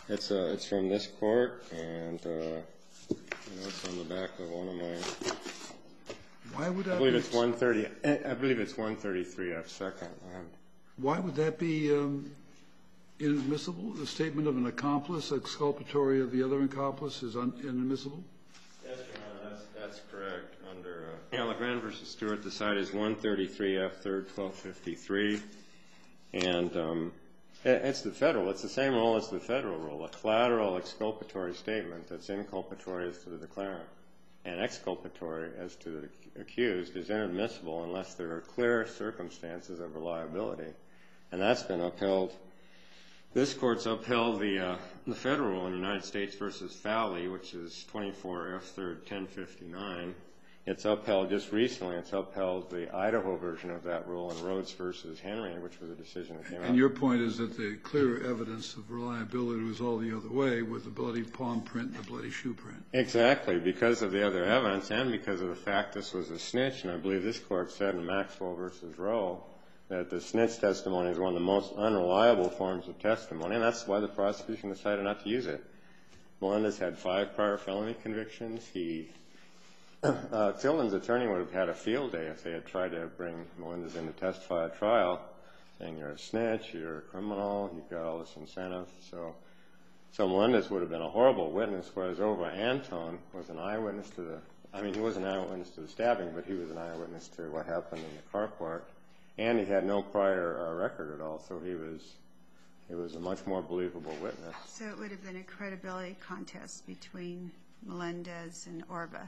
It's from this court, and it's on the back of one of my. Why would that I believe it's 130. I believe it's 133 F second. Why would that be inadmissible? The statement of an accomplice, exculpatory of the other accomplice, is inadmissible? Yes, Your Honor, that's correct. Under LeGrand v. Stewart, the site is 133 F 3rd 1253, and it's the federal. It's the same rule as the federal rule. A collateral exculpatory statement that's inculpatory as to the declarant and exculpatory as to the accused is inadmissible unless there are clear circumstances of reliability, and that's been upheld. This court's upheld the federal rule in United States v. Fowley, which is 24 F 3rd 1059. It's upheld just recently. It's upheld the Idaho version of that rule in Rhodes v. Henry, which was a decision that came out. And your point is that the clear evidence of reliability was all the other way, with the bloody palm print and the bloody shoe print. Exactly, because of the other evidence and because of the fact this was a snitch. And I believe this court said in Maxwell v. Rowe that the snitch testimony is one of the most unreliable forms of testimony, and that's why the prosecution decided not to use it. Melendez had 5 prior felony convictions. Tilden's attorney would have had a field day if they had tried to bring Melendez in to testify at trial, saying you're a snitch, you're a criminal, you've got all this incentive. So Melendez would have been a horrible witness, whereas Ova Anton was an eyewitness to he was an eyewitness to the stabbing, but he was an eyewitness to what happened in the carport, and he had no prior record at all, so he was a much more believable witness. So it would have been a credibility contest between Melendez and Orba.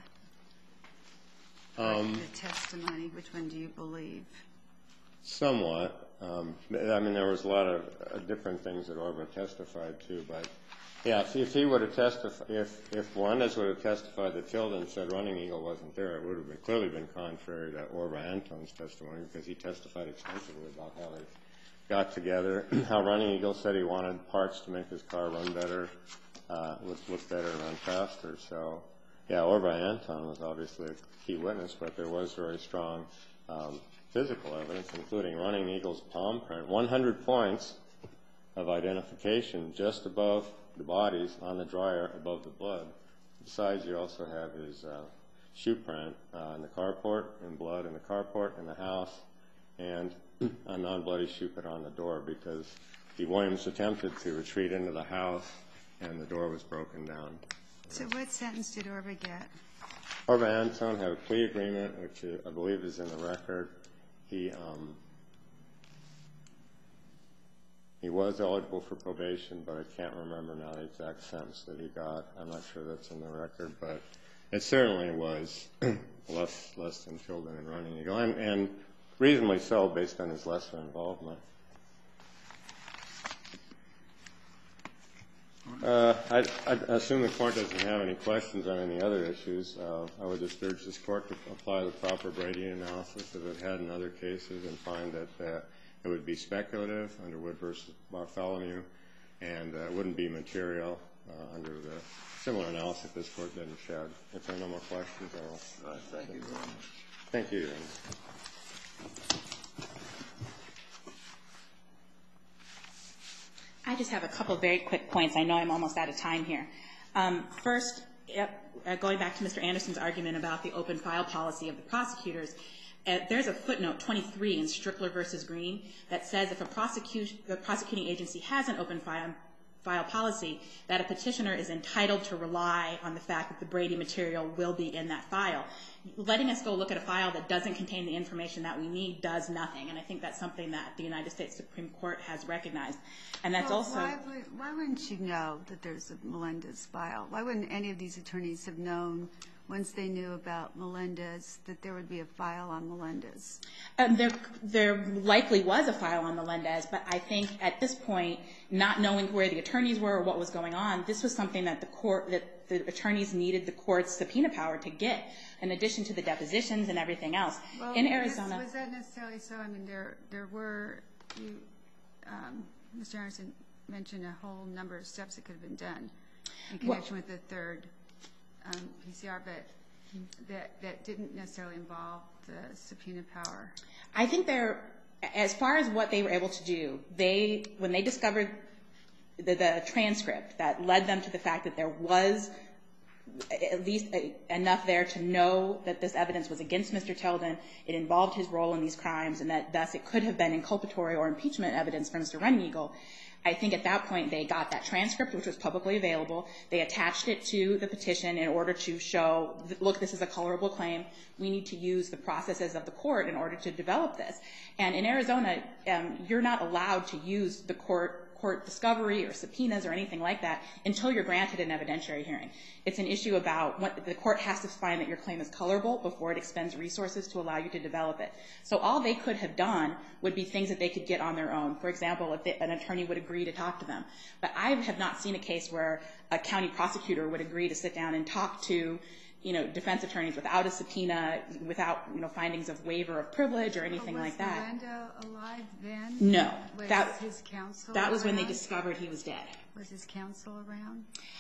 The testimony, which one do you believe? Somewhat. There was a lot of different things that Orba testified to, but yeah, if he would have testified, if Melendez would have testified that Tilden said Running Eagle wasn't there, it would have clearly been contrary to Orba Anton's testimony, because he testified extensively about how they got together, how Running Eagle said he wanted parts to make his car run better, look better, and run faster. So, yeah, Orba Anton was obviously a key witness, but there was very strong physical evidence, including Running Eagle's palm print, 100 points of identification just above the bodies on the dryer above the blood. Besides, you also have his shoe print in the carport, and blood in the carport in the house, and a non-bloody shoe print on the door, because Williams attempted to retreat into the house and the door was broken down. So what sentence did Orba get? Orba Anton had a plea agreement, which I believe is in the record. He was eligible for probation, but I can't remember now the exact sentence that he got. I'm not sure that's in the record, but it certainly was less than Tilden and Running Eagle, and reasonably so based on his lesser involvement. I assume the Court doesn't have any questions on any other issues. I would just urge this Court to apply the proper Brady analysis that it had in other cases and find that it would be speculative under Wood v. Bartholomew, and it wouldn't be material under the similar analysis this Court didn't shed. If there are no more questions, I will. Thank you very much. Thank you, Your Honor. I just have a couple very quick points. I know I'm almost out of time here. First, going back to Mr. Anderson's argument about the open file policy of the prosecutors, there's a footnote 23 in Strickler v. Green that says if the prosecuting agency has an open file policy, that a petitioner is entitled to rely on the fact that the Brady material will be in that file. Letting us go look at a file that doesn't contain the information that we need does nothing, and I think that's something that the United States Supreme Court has recognized. And that's also... Why wouldn't you know that there's a Melendez file? Why wouldn't any of these attorneys have known, once they knew about Melendez, that there would be a file on Melendez? There likely was a file on Melendez, but I think at this point, not knowing where the attorneys were or what was going on, this was something that the attorneys needed the court's subpoena power to get, in addition to the depositions and everything else. Well, in Arizona... Was that necessarily so? I mean, there were... Mr. Anderson mentioned a whole number of steps that could have been done in connection with the third PCR, but that didn't necessarily involve the subpoena power. I think as far as what they were able to do, when they discovered the transcript that led them to the fact that there was at least enough there to know that this evidence was against Mr. Tilden, it involved his role in these crimes, and that thus it could have been inculpatory or impeachment evidence for Mr. Running Eagle. I think at that point they got that transcript, which was publicly available. They attached it to the petition in order to show, look, this is a colorable claim. We need to use the processes of the court in order to develop this. And in Arizona, you're not allowed to use the court discovery or subpoenas or anything like that until you're granted an evidentiary hearing. It's an issue about what the court has to find that your claim is colorable before it expends resources to allow you to develop it. So all they could have done would be things that they could get on their own. For example, if an attorney would agree to talk to them. But I have not seen a case where a county prosecutor would agree to sit down and talk to, defense attorneys without a subpoena, without, findings of waiver of privilege or anything like that. Was Melendo alive then? No. Was his counsel That was when they around? discovered he was dead. Was his counsel around?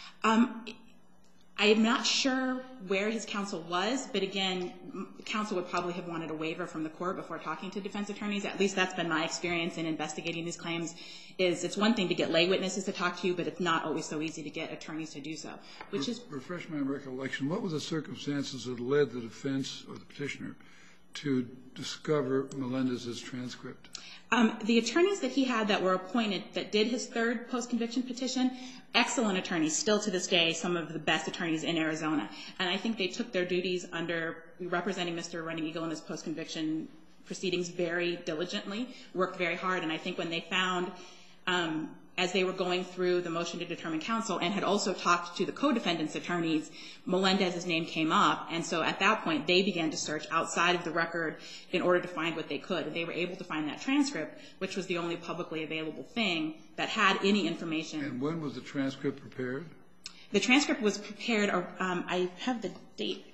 I am not sure where his counsel was, but again, counsel would probably have wanted a waiver from the court before talking to defense attorneys. At least that's been my experience in investigating these claims, is it's one thing to get lay witnesses to talk to you, but it's not always so easy to get attorneys to do so. Which is refresh my recollection. What were the circumstances that led the defense or the petitioner to discover Melendez's transcript? The attorneys that he had that were appointed that did his third post-conviction petition, excellent attorneys, still to this day, some of the best attorneys in Arizona. And I think they took their duties under representing Mr. Running Eagle in his post-conviction proceedings very diligently, worked very hard. And I think when they found, as they were going through the motion to determine counsel and had also talked to the co-defendant's attorneys, Melendez's name came up. And so at that point, they began to search outside of the record in order to find what they could. And they were able to find that transcript, which was the only publicly available thing that had any information. And when was the transcript prepared? The transcript was prepared, I have the date.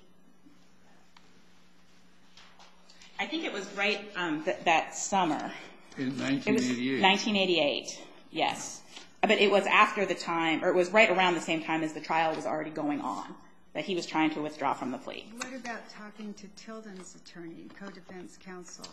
I think it was right that summer. In 1988? It was 1988, yes. But it was after the time, or it was right around the same time as the trial was already going on, that he was trying to withdraw from the plea. What about talking to Tilden's attorney, co-defense counsel?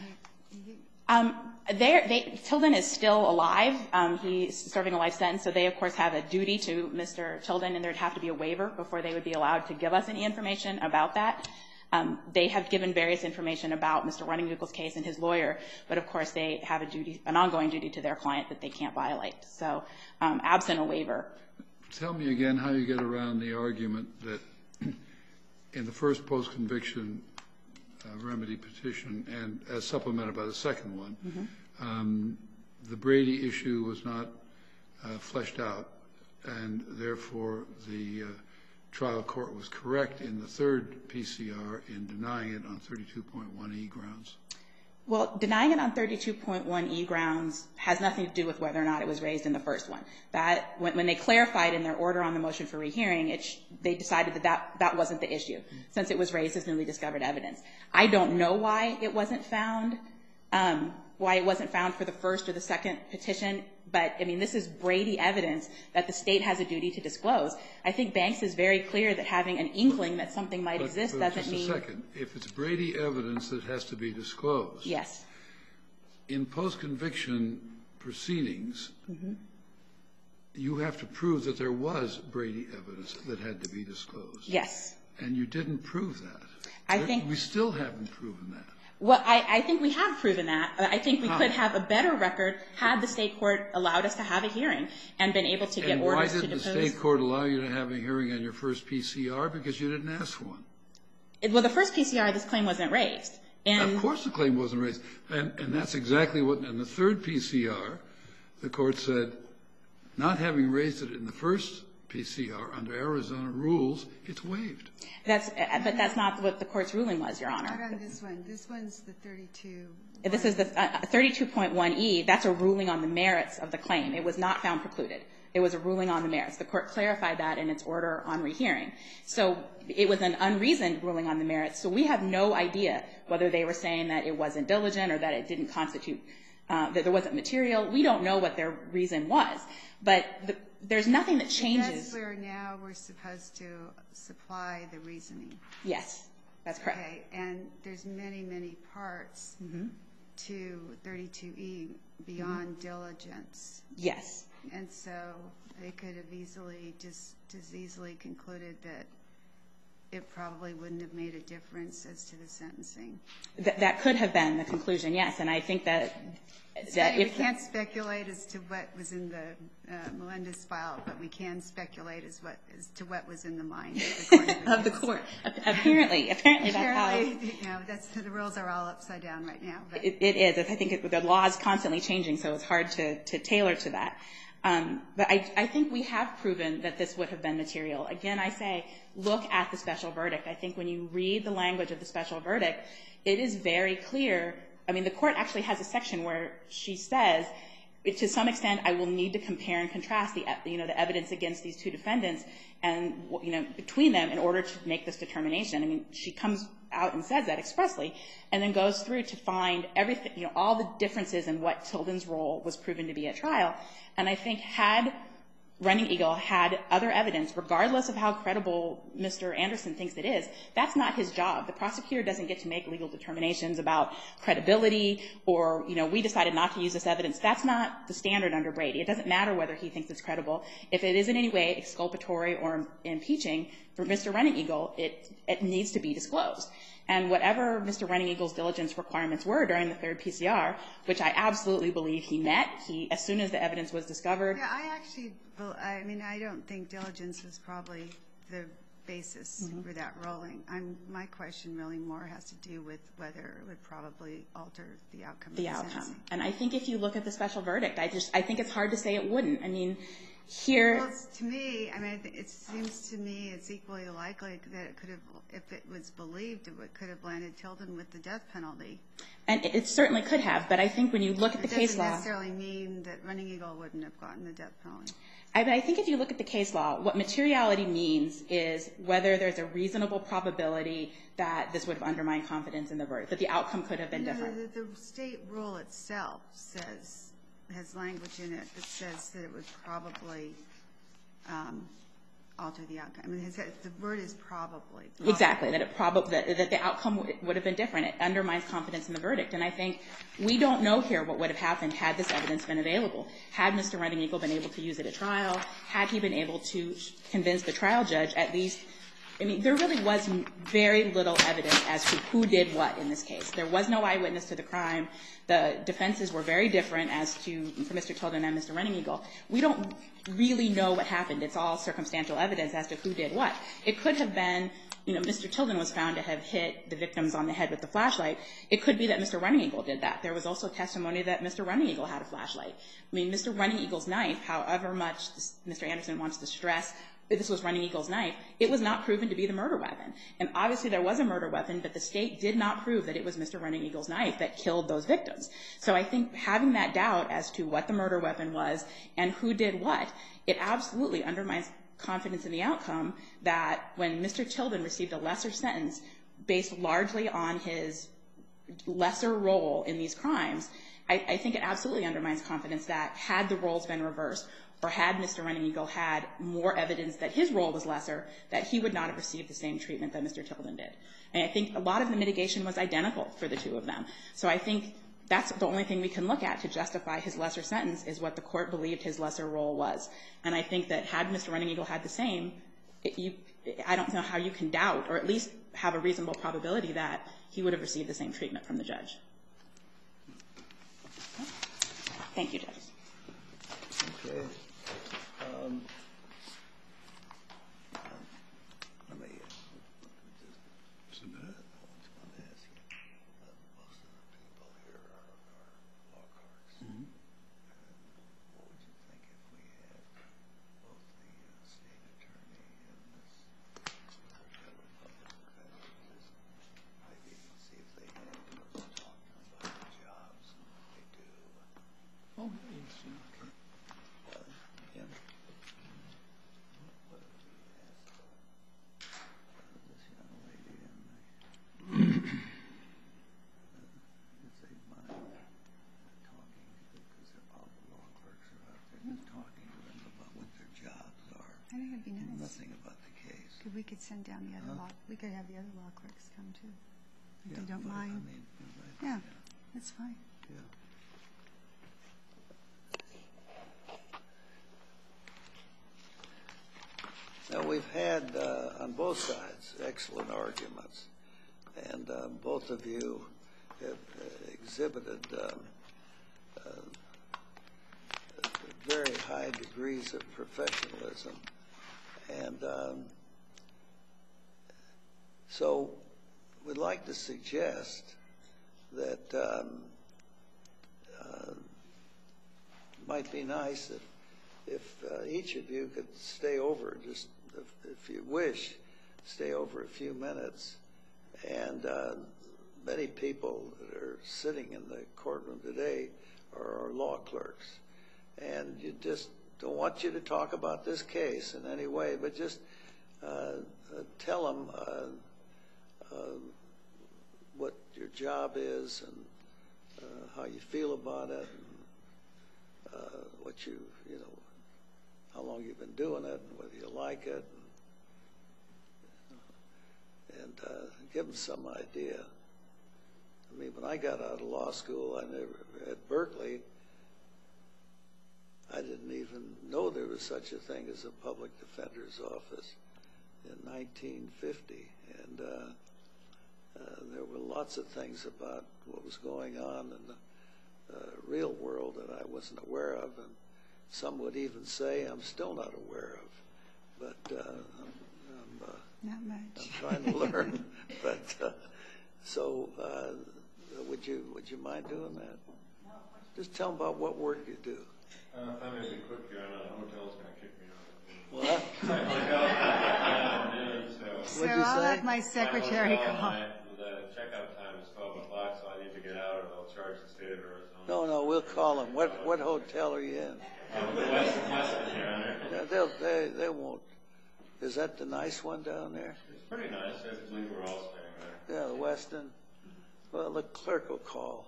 Tilden is still alive. He's serving a life sentence, so they, of course, have a duty to Mr. Tilden, and there would have to be a waiver before they would be allowed to give us any information about that. They have given various information about Mr. Running Eagle's case and his lawyer, but, of course, they have an ongoing duty to their client that they can't violate. So absent a waiver. Tell me again how you get around the argument that in the first post-conviction remedy petition and as supplemented by the second one, the Brady issue was not fleshed out, and therefore the trial court was correct in the third PCR in denying it on 32.1E grounds. Well, denying it on 32.1E grounds has nothing to do with whether or not it was raised in the first one. That when they clarified in their order on the motion for rehearing, they decided that wasn't the issue, since it was raised as newly discovered evidence. I don't know why it wasn't found for the first or the second petition, but, I mean, this is Brady evidence that the state has a duty to disclose. I think Banks is very clear that having an inkling that something might exist doesn't mean... Just a second. If it's Brady evidence that has to be disclosed... Yes. In post-conviction proceedings, you have to prove that there was Brady evidence that had to be disclosed. Yes. And you didn't prove that. We still haven't proven that. Well, I think we have proven that. I think we could have a better record had the state court allowed us to have a hearing and been able to get orders to depose. And why didn't the state court allow you to have a hearing on your first PCR? Because you didn't ask for one. Well, the first PCR, this claim wasn't raised. Of course the claim wasn't raised. And that's exactly what, in the third PCR, the court said, not having raised it in the first PCR under Arizona rules, it's waived. But that's not what the court's ruling was, Your Honor. Not on this one. This one's the 32. This is the 32.1E. That's a ruling on the merits of the claim. It was not found precluded. It was a ruling on the merits. The court clarified that in its order on rehearing. So it was an unreasoned ruling on the merits. So we have no idea whether they were saying that it wasn't diligent or that it didn't constitute, that there wasn't material. We don't know what their reason was. But there's nothing that changes. That's where now we're supposed to supply the reasoning. Yes, that's correct. Okay, and there's many, many parts to 32E beyond diligence. Yes. And so they could have easily, just as easily concluded that it probably wouldn't have made a difference as to the sentencing. That could have been the conclusion, yes. And I think that we can't speculate as to what was in the Melendez file, but we can speculate as to what was in the mind of the court. Apparently that's how. That's the rules are all upside down right now. But it is. I think the law is constantly changing, so it's hard to tailor to that. But I think we have proven that this would have been material. Again, I say, look at the special verdict. I think when you read the language of the special verdict, it is very clear. I mean, the court actually has a section where she says, to some extent, I will need to compare and contrast the evidence against these two defendants and, between them in order to make this determination. I mean, she comes out and says that expressly and then goes through to find everything, all the differences in what Tilden's role was proven to be at trial. And I think had Running Eagle had other evidence, regardless of how credible Mr. Anderson thinks it is, that's not his job. The prosecutor doesn't get to make legal determinations about credibility or, we decided not to use this evidence. That's not the standard under Brady. It doesn't matter whether he thinks it's credible. If it is in any way exculpatory or impeaching for Mr. Running Eagle, it needs to be disclosed. And whatever Mr. Running Eagle's diligence requirements were during the third PCR, which I absolutely believe he met, as soon as the evidence was discovered. Yeah, I don't think diligence was probably the basis for that ruling. My question really more has to do with whether it would probably alter the outcome of the sentencing. And I think if you look at the special verdict, I think it's hard to say it wouldn't. I mean, here. Well, to me, it seems to me it's equally likely that it could have, if it was believed, it could have landed Tilden with the death penalty. And it certainly could have, but I think when you look at the case law. It doesn't necessarily mean that Running Eagle wouldn't have gotten the death penalty. I think if you look at the case law, what materiality means is whether there's a reasonable probability that this would have undermined confidence in the verdict, that the outcome could have been different. The state rule itself has language in it that says that it would probably alter the outcome. I mean, the word is probably. Exactly, that the outcome would have been different. It undermines confidence in the verdict. And I think we don't know here what would have happened had this evidence been available. Had Mr. Running Eagle been able to use it at trial, had he been able to convince the trial judge at least. I mean, there really was very little evidence as to who did what in this case. There was no eyewitness to the crime. The defenses were very different as to, for Mr. Tilden and Mr. Running Eagle. We don't really know what happened. It's all circumstantial evidence as to who did what. It could have been, Mr. Tilden was found to have hit the victims on the head with the flashlight. It could be that Mr. Running Eagle did that. There was also testimony that Mr. Running Eagle had a flashlight. I mean, Mr. Running Eagle's knife, however much Mr. Anderson wants to stress this was Running Eagle's knife, it was not proven to be the murder weapon. And obviously there was a murder weapon, but the state did not prove that it was Mr. Running Eagle's knife that killed those victims. So I think having that doubt as to what the murder weapon was and who did what, it absolutely undermines confidence in the outcome that when Mr. Tilden received a lesser sentence based largely on his lesser role in these crimes, I think it absolutely undermines confidence that had the roles been reversed or had Mr. Running Eagle had more evidence that his role was lesser, that he would not have received the same treatment that Mr. Tilden did. And I think a lot of the mitigation was identical for the two of them. So I think that's the only thing we can look at to justify his lesser sentence is what the court believed his lesser role was. And I think that had Mr. Running Eagle had the same, I don't know how you can doubt or at least have a reasonable probability that he would have received the same treatment from the judge. Thank you, judges. Okay. Let me just submit it. I was going to ask you. Most of the people here are law clerks. Mm-hmm. What would you think if we had both the state attorney and this Republican defendant maybe see if they had talked about the jobs and what they do? Oh, yes. Okay. Yeah. What did we ask this young lady and if they mind talking because all the law clerks are out there just talking to them about what their jobs are. I think it'd be nice. Nothing about the case. We could send down the other law. We could have the other law clerks come too, if they don't mind. I mean, yeah, that's fine. Yeah. Now, we've had, on both sides, excellent arguments, and both of you have exhibited very high degrees of professionalism. And so we'd like to suggest that it might be nice if each of you could stay over, just if you wish, stay over a few minutes. And many people that are sitting in the courtroom today are our law clerks. And you just don't want you to talk about this case in any way, but just tell them what your job is and how you feel about it, and what you know, how long you've been doing it, and whether you like it, and give them some idea. I mean, when I got out of law school, at Berkeley, I didn't even know there was such a thing as a public defender's office in 1950, and there were lots of things about what was going on in the real world that I wasn't aware of, and some would even say I'm still not aware of, but Not much. I'm trying to learn. But so, would you mind doing that? Just tell them about what work you do. If I'm going to be quick here, I know the hotel's going to kick me out. What? So What'd you I'll say? have my secretary call. The checkout time is 12 o'clock, so I need to get out or they'll charge the state of Arizona. No, we'll call them. What hotel are you in? Weston, Your Honor. Yeah, they won't. Is that the nice one down there? It's pretty nice. I believe we're all staying there. Yeah, the Weston. Well, the clerk will call.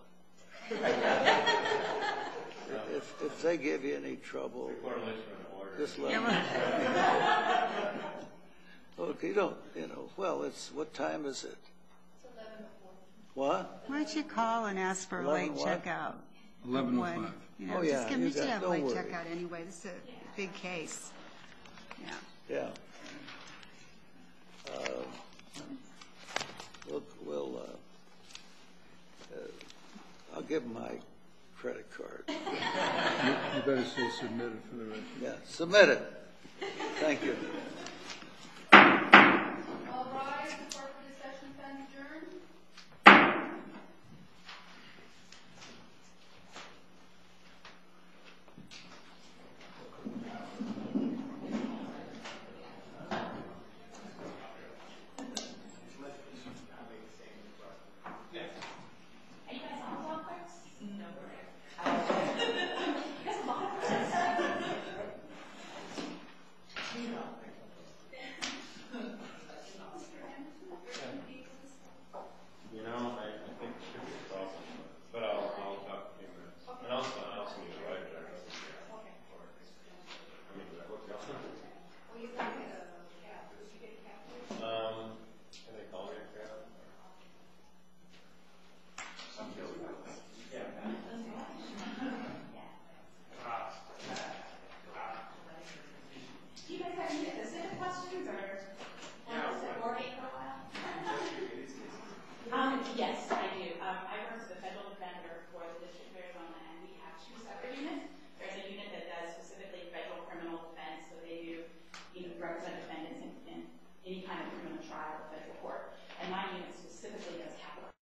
If they give you any trouble, just let them know. Look, you don't, well, what time is it? It's 11:04. What? Why don't you call and ask for a late 11 what? checkout? 11:05. Oh, yeah, Just give me you got- a don't late worry. checkout anyway. This is a big case. Yeah. Yeah. I'll give them my credit card. You better say submitted for the record. Yeah, submit it. Thank you. All rise, the court for this session stands adjourned. You know, I think it should be a problem, but I'll talk to you minutes. And I'll see you right there. I mean, what's going on? Can they call me a cab? Do you guys have any specific questions or waiting for a while? Yes, I do. I work as the federal defender for the District of Arizona, and we have two separate units. There's a unit that does specifically federal criminal defense, so they do represent defendants in any kind of